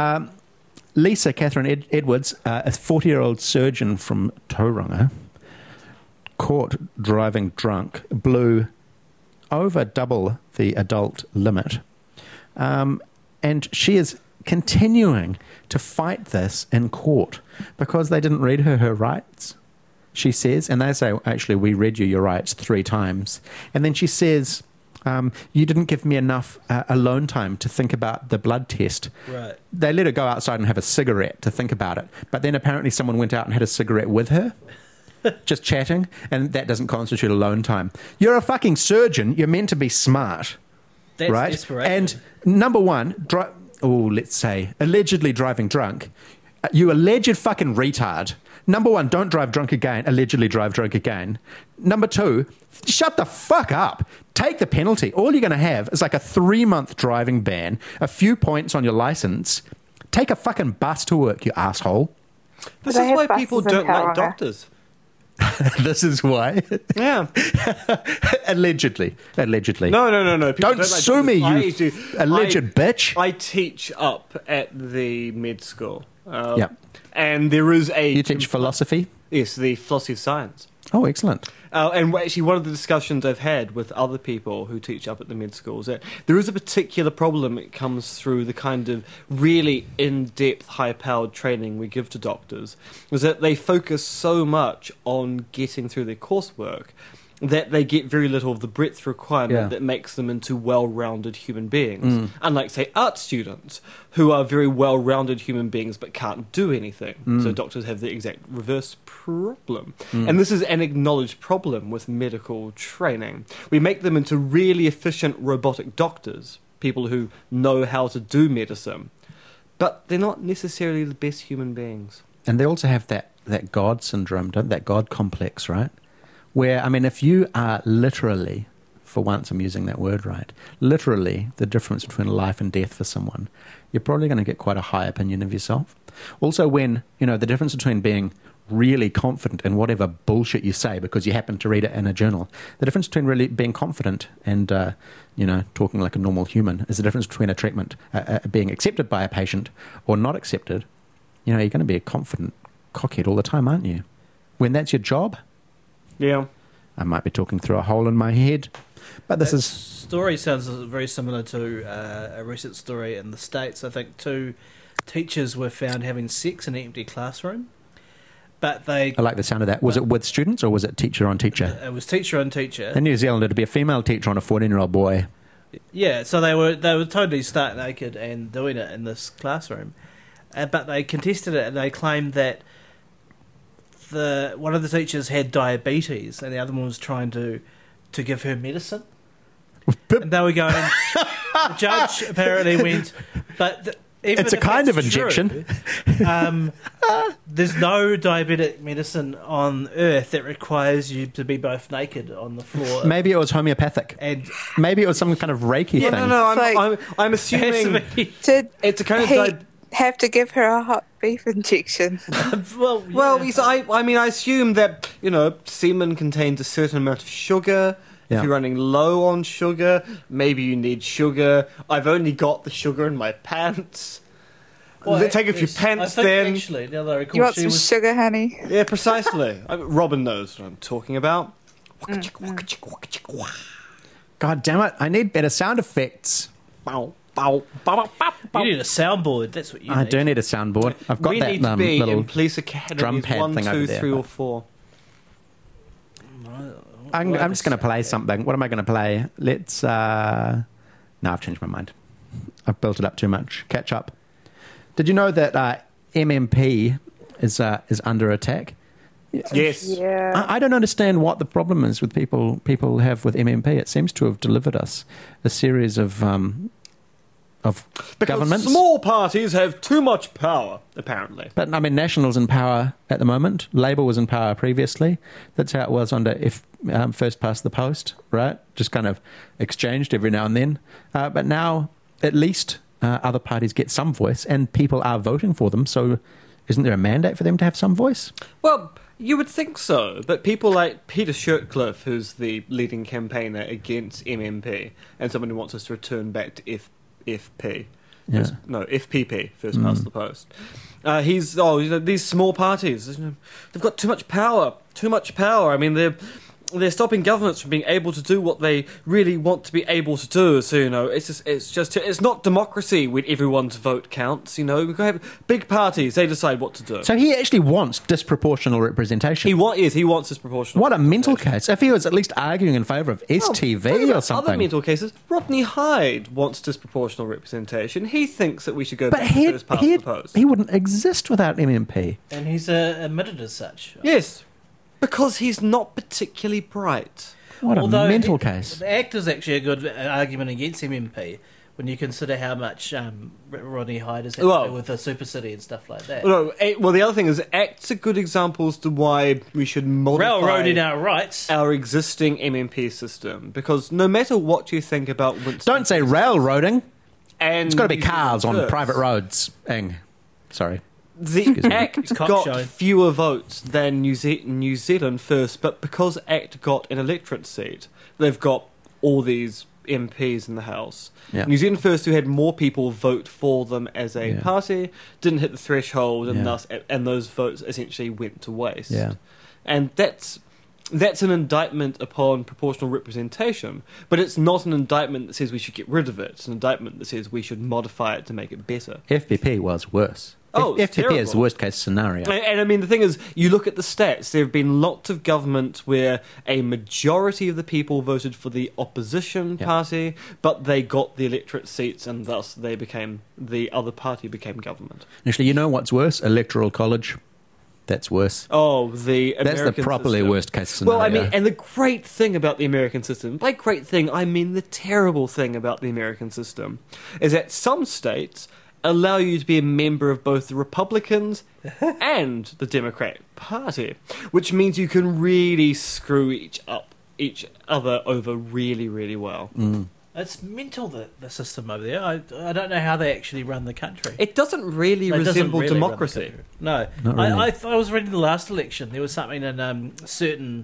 Lisa Catherine Edwards, a 40-year-old surgeon from Tauranga, caught driving drunk, blew over double the adult limit. And she is continuing to fight this in court because they didn't read her rights, she says. And they say, actually, we read you your rights 3 times. And then she says, you didn't give me enough alone time to think about the blood test. Right. They let her go outside and have a cigarette to think about it. But then apparently someone went out and had a cigarette with her. Just chatting, and that doesn't constitute alone time. You're a fucking surgeon. You're meant to be smart, That's right? desperation. And number one, let's say, allegedly driving drunk. You alleged fucking retard. Number one, don't drive drunk again. Allegedly drive drunk again. Number 2, shut the fuck up. Take the penalty. All you're going to have is like a 3-month driving ban, a few points on your license. Take a fucking bus to work, you asshole. This They is have why buses people in don't like Tauranga. doctors. This is why. Yeah. Allegedly. No. People Don't like sue me, doctors. you alleged bitch. I teach up at the med school. Yep. And there is a... You teach philosophy? Yes, the philosophy of science. Oh, excellent. And actually, one of the discussions I've had with other people who teach up at the med school is that there is a particular problem that comes through the kind of really in-depth, high-powered training we give to doctors, is that they focus so much on getting through their coursework that they get very little of the breadth requirement that makes them into well-rounded human beings. Unlike, say, art students, who are very well-rounded human beings but can't do anything. So doctors have the exact reverse problem. And this is an acknowledged problem with medical training. We make them into really efficient robotic doctors, people who know how to do medicine, but they're not necessarily the best human beings. And they also have that God syndrome, that God complex, right? Where, I mean, if you are literally, for once I'm using that word right, literally the difference between life and death for someone, you're probably going to get quite a high opinion of yourself. Also when, the difference between being really confident in whatever bullshit you say because you happen to read it in a journal, the difference between really being confident and, talking like a normal human is the difference between a treatment being accepted by a patient or not accepted. You're going to be a confident cockhead all the time, aren't you? When that's your job... Yeah. I might be talking through a hole in my head, but this is... story sounds very similar to a recent story in the States. I think 2 teachers were found having sex in an empty classroom, but they... I like the sound of that. Was it with students or was it teacher on teacher? It was teacher on teacher. In New Zealand, it'd be a female teacher on a 14-year-old boy. Yeah, so they were totally stark naked and doing it in this classroom, but they contested it and they claimed that one of the teachers had diabetes and the other one was trying to give her medicine. And they were going... the judge apparently went... But even it's a if kind of that's injection. True, there's no diabetic medicine on Earth that requires you to be both naked on the floor. Maybe it was homeopathic. And maybe it was some kind of Reiki thing. No, It's like- I'm assuming Did it's a kind of... he have to give her a hot beef injection? well, Well, yes, I assume that, semen contains a certain amount of sugar. Yeah. If you're running low on sugar, maybe you need sugar. I've only got the sugar in my pants. Take off your pants I think then. Actually, now that I recall, You want she some was sugar, honey? Yeah, precisely. Robin knows what I'm talking about. God damn it, I need better sound effects. bow, bow, bow, bow, bow. You need a soundboard. That's what you I need. do need a soundboard. I've got We that need to be little in Police drum Academies pad 1, thing 2, over there, 3, or but- 4. I'm just going to play something. What am I going to play? Let's... No, I've changed my mind. I've built it up too much. Catch up. Did you know that MMP is under attack? Yes. Yeah. I don't understand what the problem is with people have with MMP. It seems to have delivered us a series of Because governments. small parties have too much power, apparently. But I mean, National's in power at the moment. Labour was in power previously. That's how it was under first past the post, right? Just kind of exchanged every now and then. But now, at least other parties get some voice, and people are voting for them. So, isn't there a mandate for them to have some voice? Well, you would think so, but people like Peter Shirtcliffe, who's the leading campaigner against MMP, and someone who wants us to return back to FP. Yeah. FPP, first past the post. These small parties, they've got too much power. I mean, they're stopping governments from being able to do what they really want to be able to do. So, it's not democracy when everyone's vote counts. We've got to have big parties. They decide what to do. So he actually wants disproportional representation. He wants this proportional. What a mental case. If he was at least arguing in favour of STV or something. Other mental cases. Rodney Hyde wants disproportional representation. He thinks that we should go But back to first past the post. he wouldn't exist without MMP. And he's admitted as such. Yes, because he's not particularly bright. What a Although mental case. The Act is actually a good argument against MMP when you consider how much Rodney Hyde has had to do with the Super City and stuff like that. Well, the other thing is, Act's a good example as to why we should modify Railroading our rights. our existing MMP system. Because no matter what you think about Winston... Don't say railroading. and It's got to be New Zealand cars on first, private roads. Sorry. The Act cock got showing. fewer votes than New Zealand first, but because Act got an electorate seat, they've got all these MPs in the House. Yeah. New Zealand First, who had more people vote for them as a Yeah. party, didn't hit the threshold, and Yeah. those votes essentially went to waste. Yeah. And that's an indictment upon proportional representation, but it's not an indictment that says we should get rid of it. It's an indictment that says we should modify it to make it better. FPP was worse. Oh, it's FPP is terrible. the worst case scenario. And I mean, the thing is, you look at the stats, there have been lots of governments where a majority of the people voted for the opposition Yeah. party, but they got the electorate seats, and thus the other party became government. Actually, you know what's worse? Electoral college. That's worse. Oh, the American That's the properly system. worst case scenario. Well, I mean, and the great thing about the American system, by great thing, I mean the terrible thing about the American system, is that some states allow you to be a member of both the Republicans and the Democratic Party, which means you can really screw each other over really, really well. It's mental, the system over there. I don't know how they actually run the country. It doesn't really It doesn't resemble really run the democracy. country. No. Not really. I was reading the last election. There was something in certain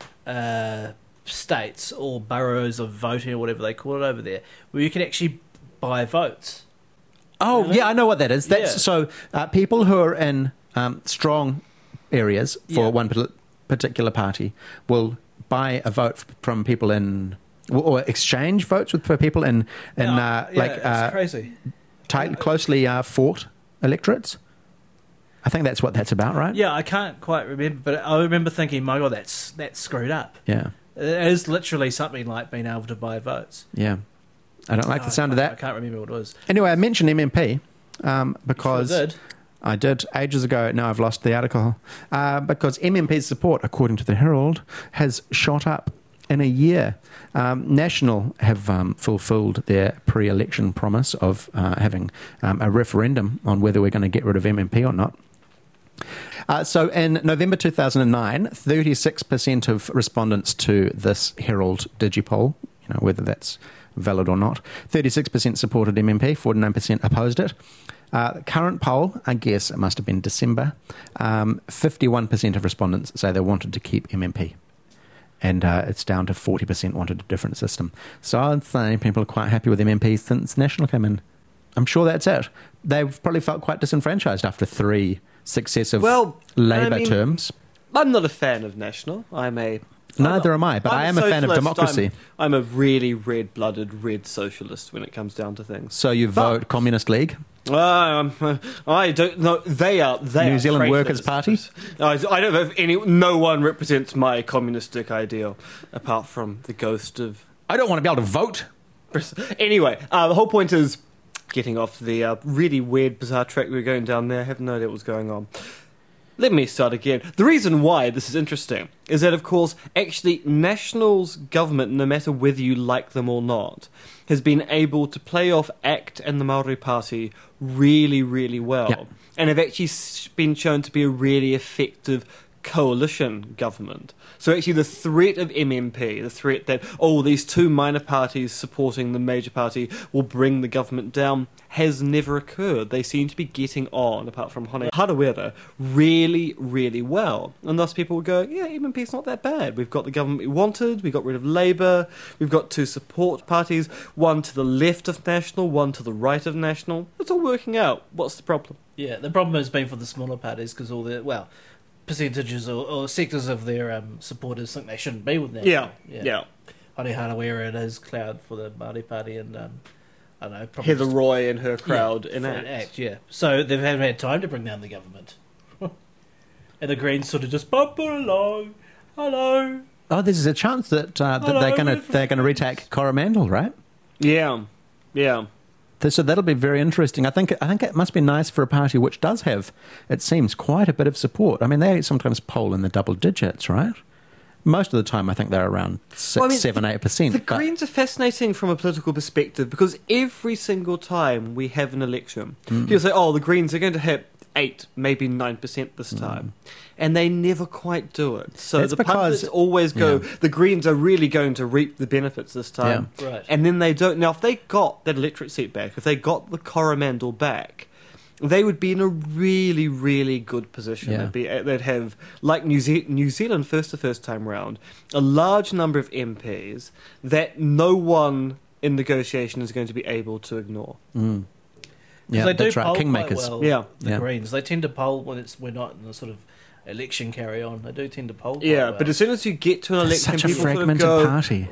states or boroughs of voting or whatever they call it over there, where you can actually buy votes. Oh, Really? yeah, I know what that is. That's Yeah. so people who are in strong areas for Yeah. one particular party will buy a vote from people in, or exchange votes for people in it's crazy. closely fought electorates. I think that's what that's about, right? Yeah, I can't quite remember, but I remember thinking, my God, that's screwed up. Yeah, It is literally something like being able to buy votes. yeah. I don't like the sound of I that. can't remember what it was. Anyway, I mentioned MMP because Sure did. I did ages ago. Now I've lost the article because MMP's support, according to the Herald, has shot up in a year. National have fulfilled their pre-election promise of having a referendum on whether we're going to get rid of MMP or not. So in November 2009, 36% of respondents to this Herald Digipol, whether that's valid or not, 36% supported MMP, 49% opposed it. Current poll, I guess it must have been December, 51% of respondents say they wanted to keep MMP. And it's down to 40% wanted a different system. So I'd say people are quite happy with MMP since National came in. I'm sure that's it. They've probably felt quite disenfranchised after 3 successive Labour terms. I'm not a fan of National. I'm a Neither am I, but I am a fan of socialist. democracy. I'm a really red-blooded red socialist when it comes down to things. So you vote Communist League? I don't know. They New are Zealand traitors. Workers' Party? I don't know if any. No one represents my communistic ideal, apart from the ghost of. I don't want to be able to vote. Anyway, the whole point is getting off the really weird, bizarre track we were going down there. I have no idea what was going on. Let me start again. The reason why this is interesting is that, of course, actually National's government, no matter whether you like them or not, has been able to play off ACT and the Māori Party really, really well. Yep. And have actually been shown to be a really effective coalition government. So actually the threat of MMP, the threat that, these two minor parties supporting the major party will bring the government down, has never occurred. They seem to be getting on, apart from Hone Harawira, really, really well. And thus people will go, yeah, MMP's not that bad. We've got the government we wanted, we got rid of Labour, we've got two support parties, one to the left of National, one to the right of National. It's all working out. What's the problem? Yeah, the problem has been for the smaller parties because all the percentages or sectors of their supporters think they shouldn't be with them. Yeah. Hone Harawira, it is cloud for the Māori Party, and I don't know, probably Heather Roy and her crowd in for ACT. Yeah. So they haven't had time to bring down the government, and the Greens sort of just bump it along. Hello. Oh, there's a chance that they're going to retake Coromandel, right? Yeah. So that'll be very interesting. I think it must be nice for a party which does have, it seems, quite a bit of support. I mean, they sometimes poll in the double digits, right? Most of the time, I think they're around 7-8%. The Greens are fascinating from a political perspective because every single time we have an election, people say, the Greens are going to hit 8, maybe 9% this time. And they never quite do it. So It's the because- pundits always go, yeah. the Greens are really going to reap the benefits this time. Yeah. Right. And then they don't. Now, if they got that electorate seat back, if they got the Coromandel back, they would be in a really, really good position. Yeah. They'd have, like New Zealand the first time round, a large number of MPs that no one in negotiation is going to be able to ignore. Yeah, they do that's right. poll quite Kingmakers. well, Yeah. the Yeah. Greens. They tend to poll when we're not in the sort of election carry on. They do tend to poll. Quite Yeah, well. but as soon as you get to an They're election, such a people sort of fragmented go, party.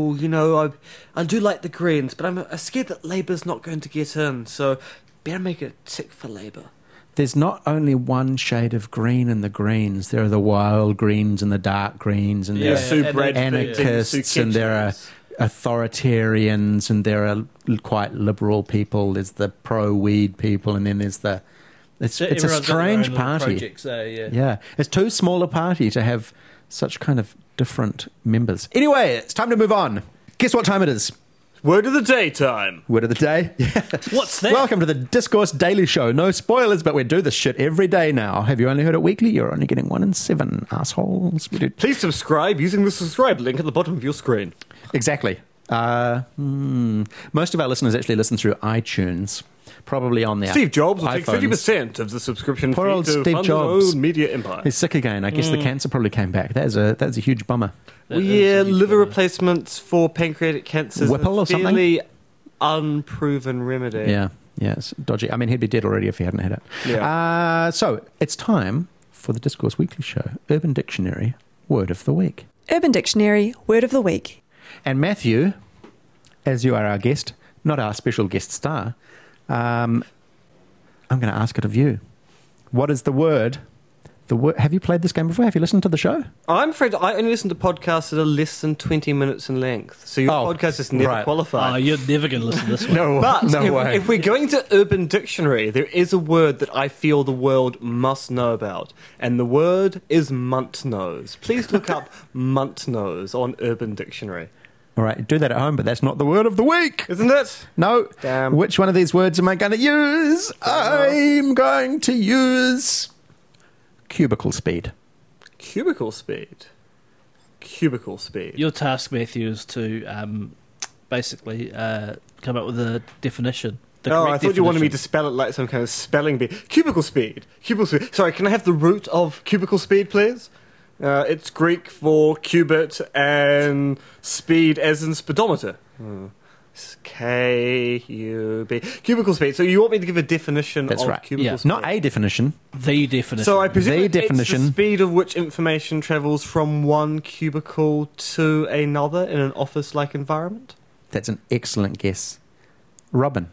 I do like the Greens, but I'm scared that Labour's not going to get in, so better make a tick for Labour. There's not only one shade of green in the Greens. There are the wild greens and the dark greens, and there Sue are Bradford, anarchists, Sue and there are Kitchens. authoritarians, and there are quite liberal people. There's the pro-weed people, and then there's the... It's a Everyone's got their own strange little party. projects, yeah. Yeah, it's too small a party to have such kind of different members. Anyway, it's time to move on. Guess what time it is? Word of the day time. Word of the day. Yeah. What's that? Welcome to the Discourse Daily Show. No spoilers, but we do this shit every day now. Have you only heard it weekly? You're only getting 1 in 7, assholes. We do. Please subscribe using the subscribe link at the bottom of your screen. Exactly. Most of our listeners actually listen through iTunes, probably on their Steve Jobs will take iPhones. 30% of the subscription Poor fee old to Steve fund Jobs. his own media empire. He's sick again. I guess the cancer probably came back. That's a huge bummer. That is a huge liver bummer. replacements for pancreatic cancer is Whipple a or something? fairly unproven remedy. Yeah, it's dodgy. I mean, he'd be dead already if he hadn't had it. Yeah. So it's time for the Discourse Weekly Show, Urban Dictionary, Word of the Week. Urban Dictionary, Word of the Week. And Matthew, as you are our guest, not our special guest star, I'm going to ask it of you. What is the word? Have you played this game before? Have you listened to the show? I'm afraid I only listen to podcasts that are less than 20 minutes in length. So your podcast is never right. qualified. Oh, you're never going to listen to this one. No, But no way. if we're going to Urban Dictionary, there is a word that I feel the world must know about, and the word is munt nose. Please look up munt nose on Urban Dictionary. All right, do that at home, but that's not the word of the week. Isn't it? No. Damn. Which one of these words am I going to use? I'm going to use cubicle speed. Cubicle speed. Cubicle speed. Your task, Matthew, is to basically come up with a definition. I thought you wanted me to spell it like some kind of spelling bee. Cubicle speed. Cubicle speed. Sorry, can I have the root of cubicle speed, please? It's Greek for cubit and speed as in speedometer. K-U-B. Cubicle speed. So you want me to give a definition That's of right. cubicle Yeah. speed? Not a definition. The definition. So I presume The it's the definition- speed of which information travels from one cubicle to another in an office-like environment? That's an excellent guess. Robin.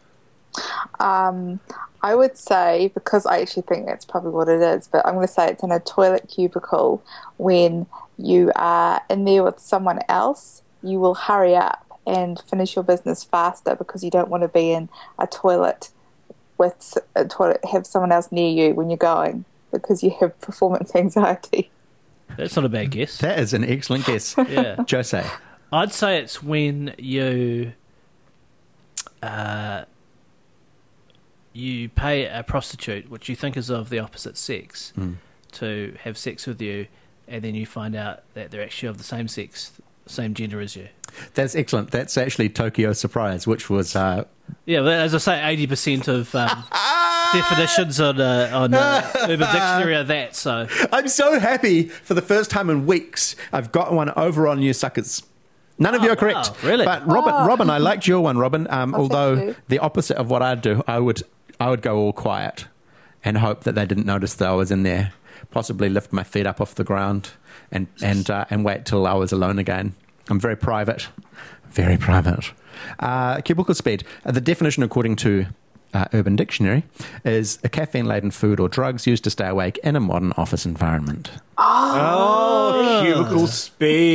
I would say, because I actually think that's probably what it is, but I'm going to say it's in a toilet cubicle. When you are in there with someone else, you will hurry up and finish your business faster because you don't want to be in a toilet have someone else near you when you're going because you have performance anxiety. That's not a bad guess. That is an excellent guess. Yeah. Jose. I'd say it's when you you pay a prostitute, which you think is of the opposite sex, to have sex with you, and then you find out that they're actually of the same sex, same gender as you. That's excellent. That's actually Tokyo Surprise, which was... Yeah, but as I say, 80% of definitions on Urban Dictionary are that, so... I'm so happy for the first time in weeks. I've got one over on you suckers. None of you are correct. Wow, really? But Robin, I liked your one, Robin. Although you. the opposite of what I'd do, I would go all quiet and hope that they didn't notice that I was in there. Possibly lift my feet up off the ground and wait till I was alone again. I'm very private. Very private. Cubicle speed. The definition, according to Urban Dictionary, is a caffeine-laden food or drugs used to stay awake in a modern office environment. Oh, cubicle speed.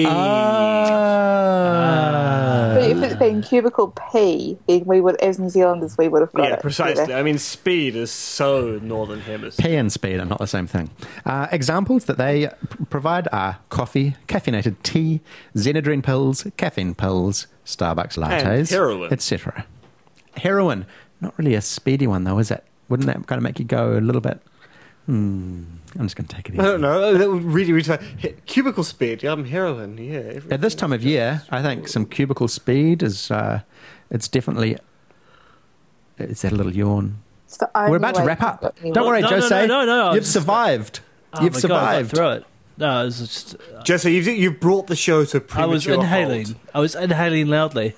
But if it's been cubicle P, then we would, as New Zealanders, we would have got Yeah, it. precisely. better. I mean, speed is so Northern Hemisphere. P and speed are not the same thing. Examples that they provide are coffee, caffeinated tea, Xenadrine pills, caffeine pills, Starbucks lattes, heroin. etc. Heroin, not really a speedy one though, is it? Wouldn't that kind of make you go a little bit? I'm just going to take it easy. I don't know. That would really cubicle speed. Heroin. Yeah. At this time of year, I think some cubicle speed is. It's definitely. Is that a little yawn? It's the only We're about to way wrap to up. get me Don't worry, No, Jose. no, You've just- survived. Oh You've my God, I got survived. through it. No, it was just... Jesse, you've brought the show to premature I was inhaling. halt. I was inhaling loudly.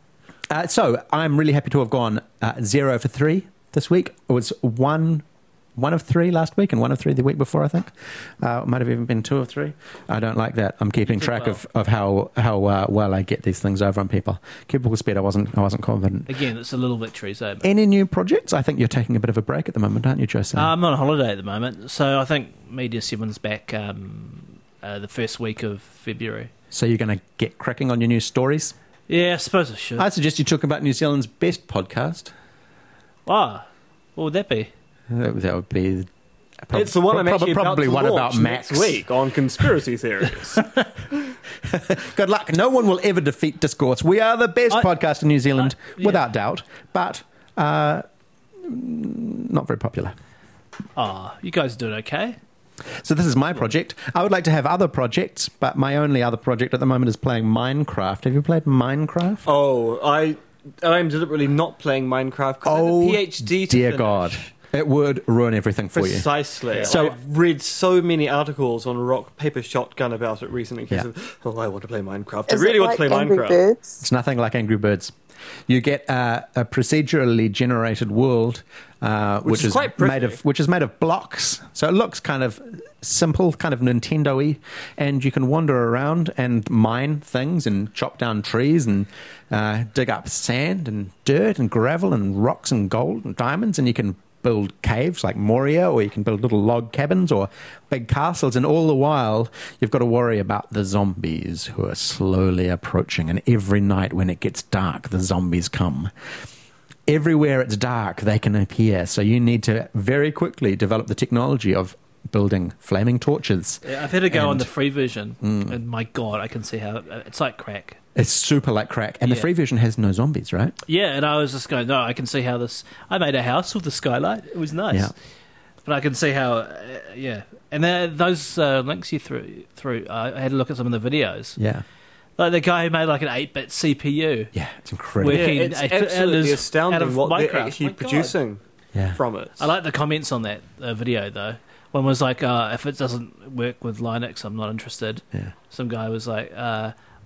So I'm really happy to have gone 0 for 3 this week. It was one of 3 last week and 1 of 3 the week before, I think. It might have even been 2 of 3. I don't like that. I'm keeping track well. of how well I get these things over on people. Cubicle speed, I wasn't confident. Again, it's a little victory, so... Any new projects? I think you're taking a bit of a break at the moment, aren't you, Jose? I'm on holiday at the moment, so I think Media 7's back the first week of February. So you're going to get cracking on your new stories? Yeah, I suppose I should. I suggest you talk about New Zealand's best podcast. What would that be? That would be... It's the one I'm actually probably about one to about launch Max next week on conspiracy theories. Good luck. No one will ever defeat Discourse. We are the best podcast in New Zealand, yeah. without doubt, but not very popular. Oh, you guys are doing okay. So this is my project. I would like to have other projects, but my only other project at the moment is playing Minecraft. Have you played Minecraft? Oh, I'm deliberately not playing Minecraft because I have a PhD to dear finish. God. It would ruin everything for you. Precisely. So- So I've read so many articles on Rock Paper Shotgun about it recently. Yeah. I want to play Minecraft. Is I really it want to like play Angry Minecraft. Birds? It's nothing like Angry Birds. You get a procedurally generated world, which is quite pretty. made of blocks. So it looks kind of simple, kind of Nintendo-y, and you can wander around and mine things and chop down trees and dig up sand and dirt and gravel and rocks and gold and diamonds, and you can build caves like Moria, or you can build little log cabins or big castles, and all the while you've got to worry about the zombies who are slowly approaching, and every night when it gets dark the zombies come. Everywhere it's dark they can appear, so you need to very quickly develop the technology of building flaming torches. Yeah, I've had to go And- on the free version, and my God, I can see how it's like crack. It's super like crack, and the Yeah. free version has no zombies, right? Yeah, and I was just going, no, I can see how this... I made a house with the skylight. It was nice. Yeah. But I can see how, yeah. And those links you through, I had a look at some of the videos. Yeah. Like the guy who made like an 8-bit CPU. Yeah, it's incredible. Working Yeah, it's out absolutely of astounding what they're Minecraft. actually My God. producing Yeah. from it. I like the comments on that video, though. One was like, if it doesn't work with Linux, I'm not interested. Yeah. Some guy was like,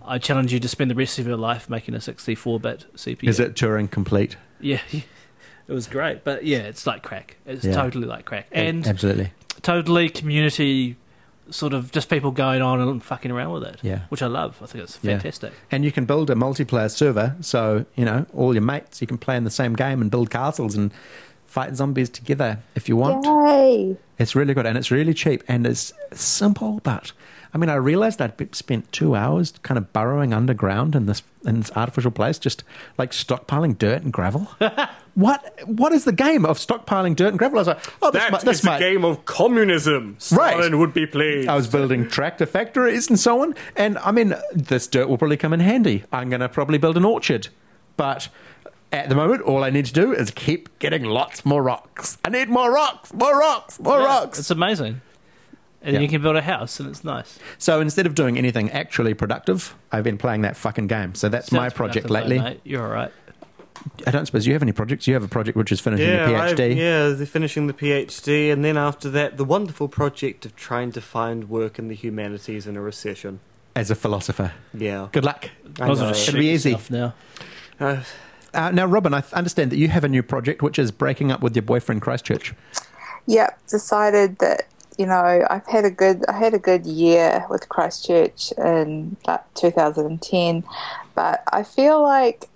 I challenge you to spend the rest of your life making a 64-bit CPU. Is it Turing complete? Yeah, it was great. But yeah, it's like crack. It's Yeah. totally like crack. And Absolutely. totally community, sort of just people going on and fucking around with it. Yeah. Which I love. I think it's Yeah. fantastic. And you can build a multiplayer server, so, all your mates, you can play in the same game and build castles and fight zombies together if you want. Yay! It's really good, and it's really cheap, and it's simple, but... I realised I'd spent 2 hours kind of burrowing underground in this artificial place, just like stockpiling dirt and gravel. What is the game of stockpiling dirt and gravel? I was like, oh, this might... a game of communism. Right. Stalin would be pleased. I was building tractor factories and so on, and this dirt will probably come in handy. I'm going to probably build an orchard, but... At the moment, all I need to do is keep getting lots more rocks. I need more rocks, more rocks, more rocks. It's amazing. And Yeah. you can build a house, and it's nice. So instead of doing anything actually productive, I've been playing that fucking game. So that's my Sounds project productive, lately. though, mate. You're all right. I don't suppose you have any projects. You have a project which is finishing your PhD. they're finishing the PhD, and then after that, the wonderful project of trying to find work in the humanities in a recession. As a philosopher. Yeah. Good luck. I know. It'll be easy. Now. Now, Robin, I understand that you have a new project which is breaking up with your boyfriend Christchurch. Yep, decided that I had a good year with Christchurch in 2010, but I feel like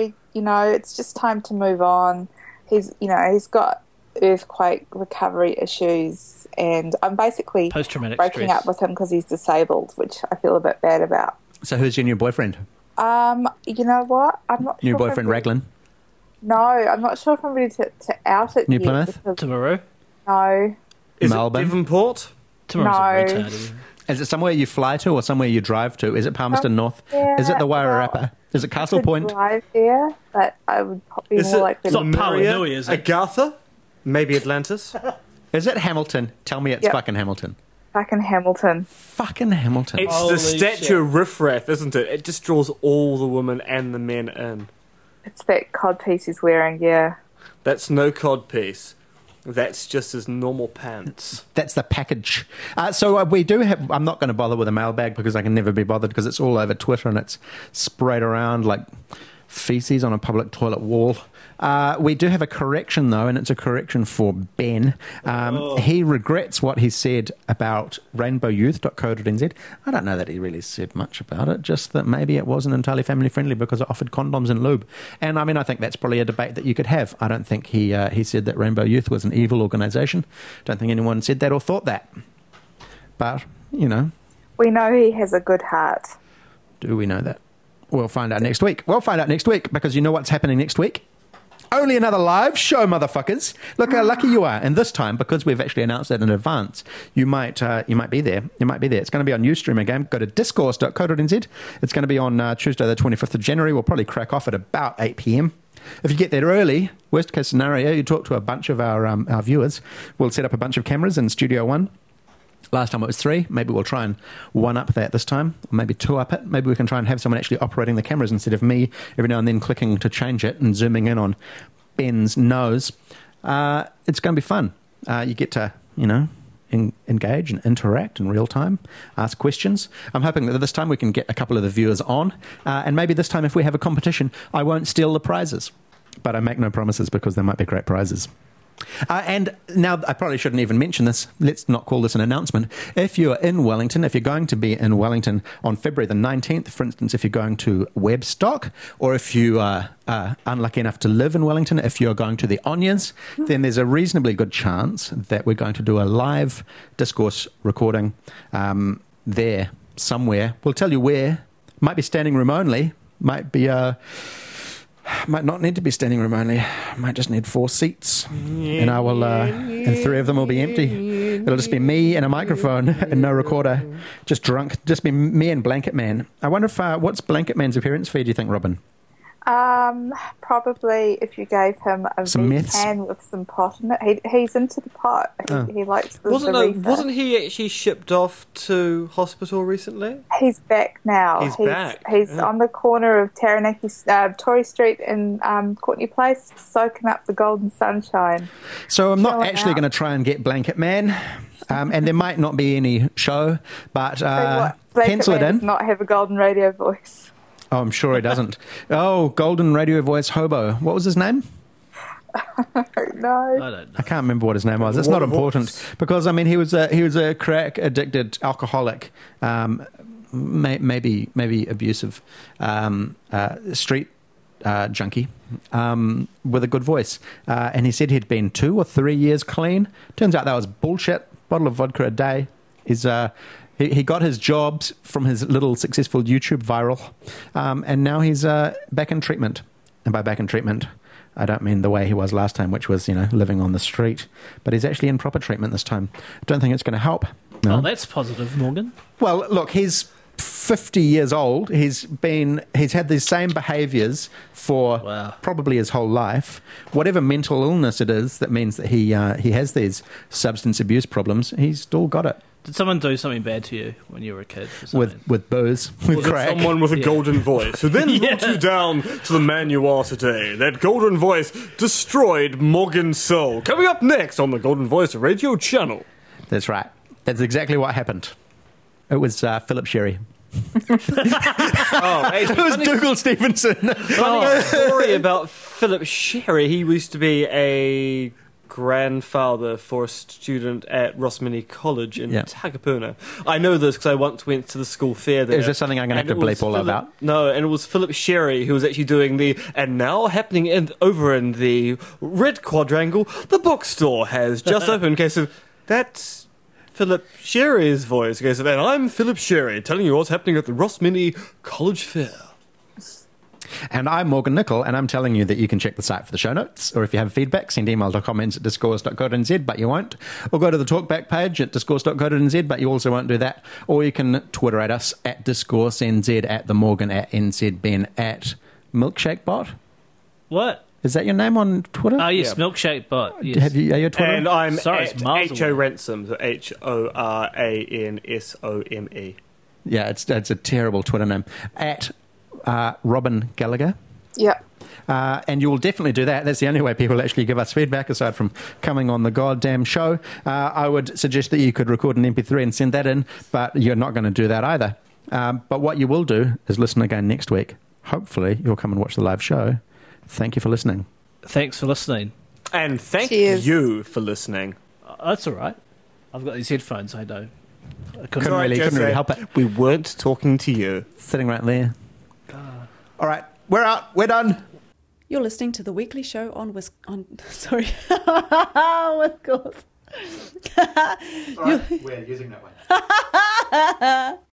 it's just time to move on. He's got earthquake recovery issues, and I'm basically Post-traumatic breaking stress. up with him because he's disabled, which I feel a bit bad about. So who's your new boyfriend? You know what? I'm not New sure. boyfriend Raglan? No, I'm not sure if I'm ready to out it New yet. Plymouth? because- Tomorrow? No. Is Melbourne? it Devonport? Tomorrow's No. a retarded. Is it somewhere you fly to or somewhere you drive to? Is it Palmerston North? Yeah, Is it the Wairarapa? well, Is it Castle could Point? drive there, but I would be Is more it likely It's to... not Paua Maria? Nui, is it? Agatha? Maybe Atlantis? Is it Hamilton? Tell me it's Yep. fucking Hamilton. Back in Hamilton. Fucking Hamilton. It's Holy the statue shit. of Riffraff, isn't it? It just draws all the women and the men in. It's that codpiece he's wearing, yeah. That's no codpiece. That's just his normal pants. That's the package. So we do have... I'm not going to bother with a mailbag because I can never be bothered because it's all over Twitter and it's sprayed around like feces on a public toilet wall. We do have a correction, though, and it's a correction for Ben. He regrets what he said about rainbowyouth.co.nz. I don't know that he really said much about it, just that maybe it wasn't entirely family-friendly because it offered condoms and lube. And, I think that's probably a debate that you could have. I don't think he said that Rainbow Youth was an evil organisation. Don't think anyone said that or thought that. But, We know he has a good heart. do we know that? We'll find out next week. Because you know what's happening next week? Only another live show, motherfuckers. Look how lucky you are. And this time, because we've actually announced it in advance, you might be there. You might be there. It's going to be on Ustream again. Go to discourse.co.nz. It's going to be on Tuesday the 25th of January. We'll probably crack off at about 8 p.m. If you get there early, worst case scenario, you talk to a bunch of our viewers. We'll set up a bunch of cameras in Studio One. Last time it was 3. Maybe we'll try and one-up that this time. Or maybe 2-up it. Maybe we can try and have someone actually operating the cameras instead of me every now and then clicking to change it and zooming in on Ben's nose. It's going to be fun. You get to, engage and interact in real time, ask questions. I'm hoping that this time we can get a couple of the viewers on. And maybe this time if we have a competition, I won't steal the prizes. But I make no promises because there might be great prizes. And now, I probably shouldn't even mention this. Let's not call this an announcement. If you're in Wellington, if you're going to be in Wellington on February the 19th, for instance, if you're going to Webstock, or if you are unlucky enough to live in Wellington, if you're going to the Onions, then there's a reasonably good chance that we're going to do a live discourse recording there somewhere. We'll tell you where. Might be standing room only. Might not need to be standing room only. Might just need 4 seats, and I will, and 3 of them will be empty. It'll just be me and a microphone and no recorder, just drunk. Just be me and Blanket Man. I wonder if what's Blanket Man's appearance fee? Do you think, Robin? Probably if you gave him a Some red myths? can with some pot in it. He's into the pot. He likes the reefer. Wasn't he actually shipped off to hospital recently? He's back now. He's back, He's yeah. on the corner of Taranaki, Tory Street and Courtney Place, soaking up the golden sunshine. So I'm not Chilling actually out. going to try and get Blanket Man. And there might not be any show, but pencil it Man in. does not have a golden radio voice. Oh, I'm sure he doesn't. Oh, golden radio voice hobo. What was his name? No. I don't know. I can't remember what his name was. It's not important because I mean he was a crack addicted alcoholic, maybe abusive, street junkie, with a good voice. And he said he'd been 2 or 3 years clean. Turns out that was bullshit. Bottle of vodka a day. He got his jobs from his little successful YouTube viral, and now he's back in treatment. And by back in treatment, I don't mean the way he was last time, which was, living on the street. But he's actually in proper treatment this time. I don't think it's going to help. No. Oh, that's positive, Morgan. Well, look, he's 50 years old. He's had these same behaviours for probably his whole life. Whatever mental illness it is that means that he has these substance abuse problems, he's still got it. Did someone do something bad to you when you were a kid? Or something? With booze, with Was it crack. someone with a golden voice who then brought you down to the man you are today? That golden voice destroyed Morgan's soul. Coming up next on the Golden Voice Radio channel. That's right. That's exactly what happened. It was Philip Sherry. Oh, It was Dougal Stevenson. funny story about Philip Sherry. He used to be a grandfather for a student at Rossmini College in Takapuna. I know this because I once went to the school fair there. Is this something I'm going to have to bleep all about? No, and it was Philip Sherry who was actually doing and now happening over in the Red Quadrangle, the bookstore has just opened. Okay, so that's Philip Sherry's voice. Okay, so then I'm Philip Sherry telling you what's happening at the Rossmini College Fair. And I'm Morgan Nicol, and I'm telling you that you can check the site for the show notes, or if you have feedback, send email to comments@discourse.co.nz, but you won't. Or go to the talkback page at discourse.co.nz, but you also won't do that. Or you can Twitter at us, at discoursNZ, at the Morgan, at NZBen, at MilkshakeBot. What? Is that your name on Twitter? Oh, yes, Milkshake Bot. Yes. Are you a Twitter? And I'm Sorry, at it's miles H.O. away. Ransom, so HORANSOME. Yeah, it's a terrible Twitter name. At Robin Gallagher. Yeah. And you will definitely do that. That's the only way people actually give us feedback, aside from coming on the goddamn show. I would suggest that you could record an MP3 and send that in, but you're not going to do that either. But what you will do is listen again next week. Hopefully, you'll come and watch the live show. Thank you for listening. Thanks for listening. And thank Cheers. you for listening. That's all right. I've got these headphones. I know. I couldn't Couldn't really help it. We weren't talking to you. Sitting right there. All right, we're out. We're done. You're listening to the weekly show on sorry, Wisconsin. All right, we're using that one.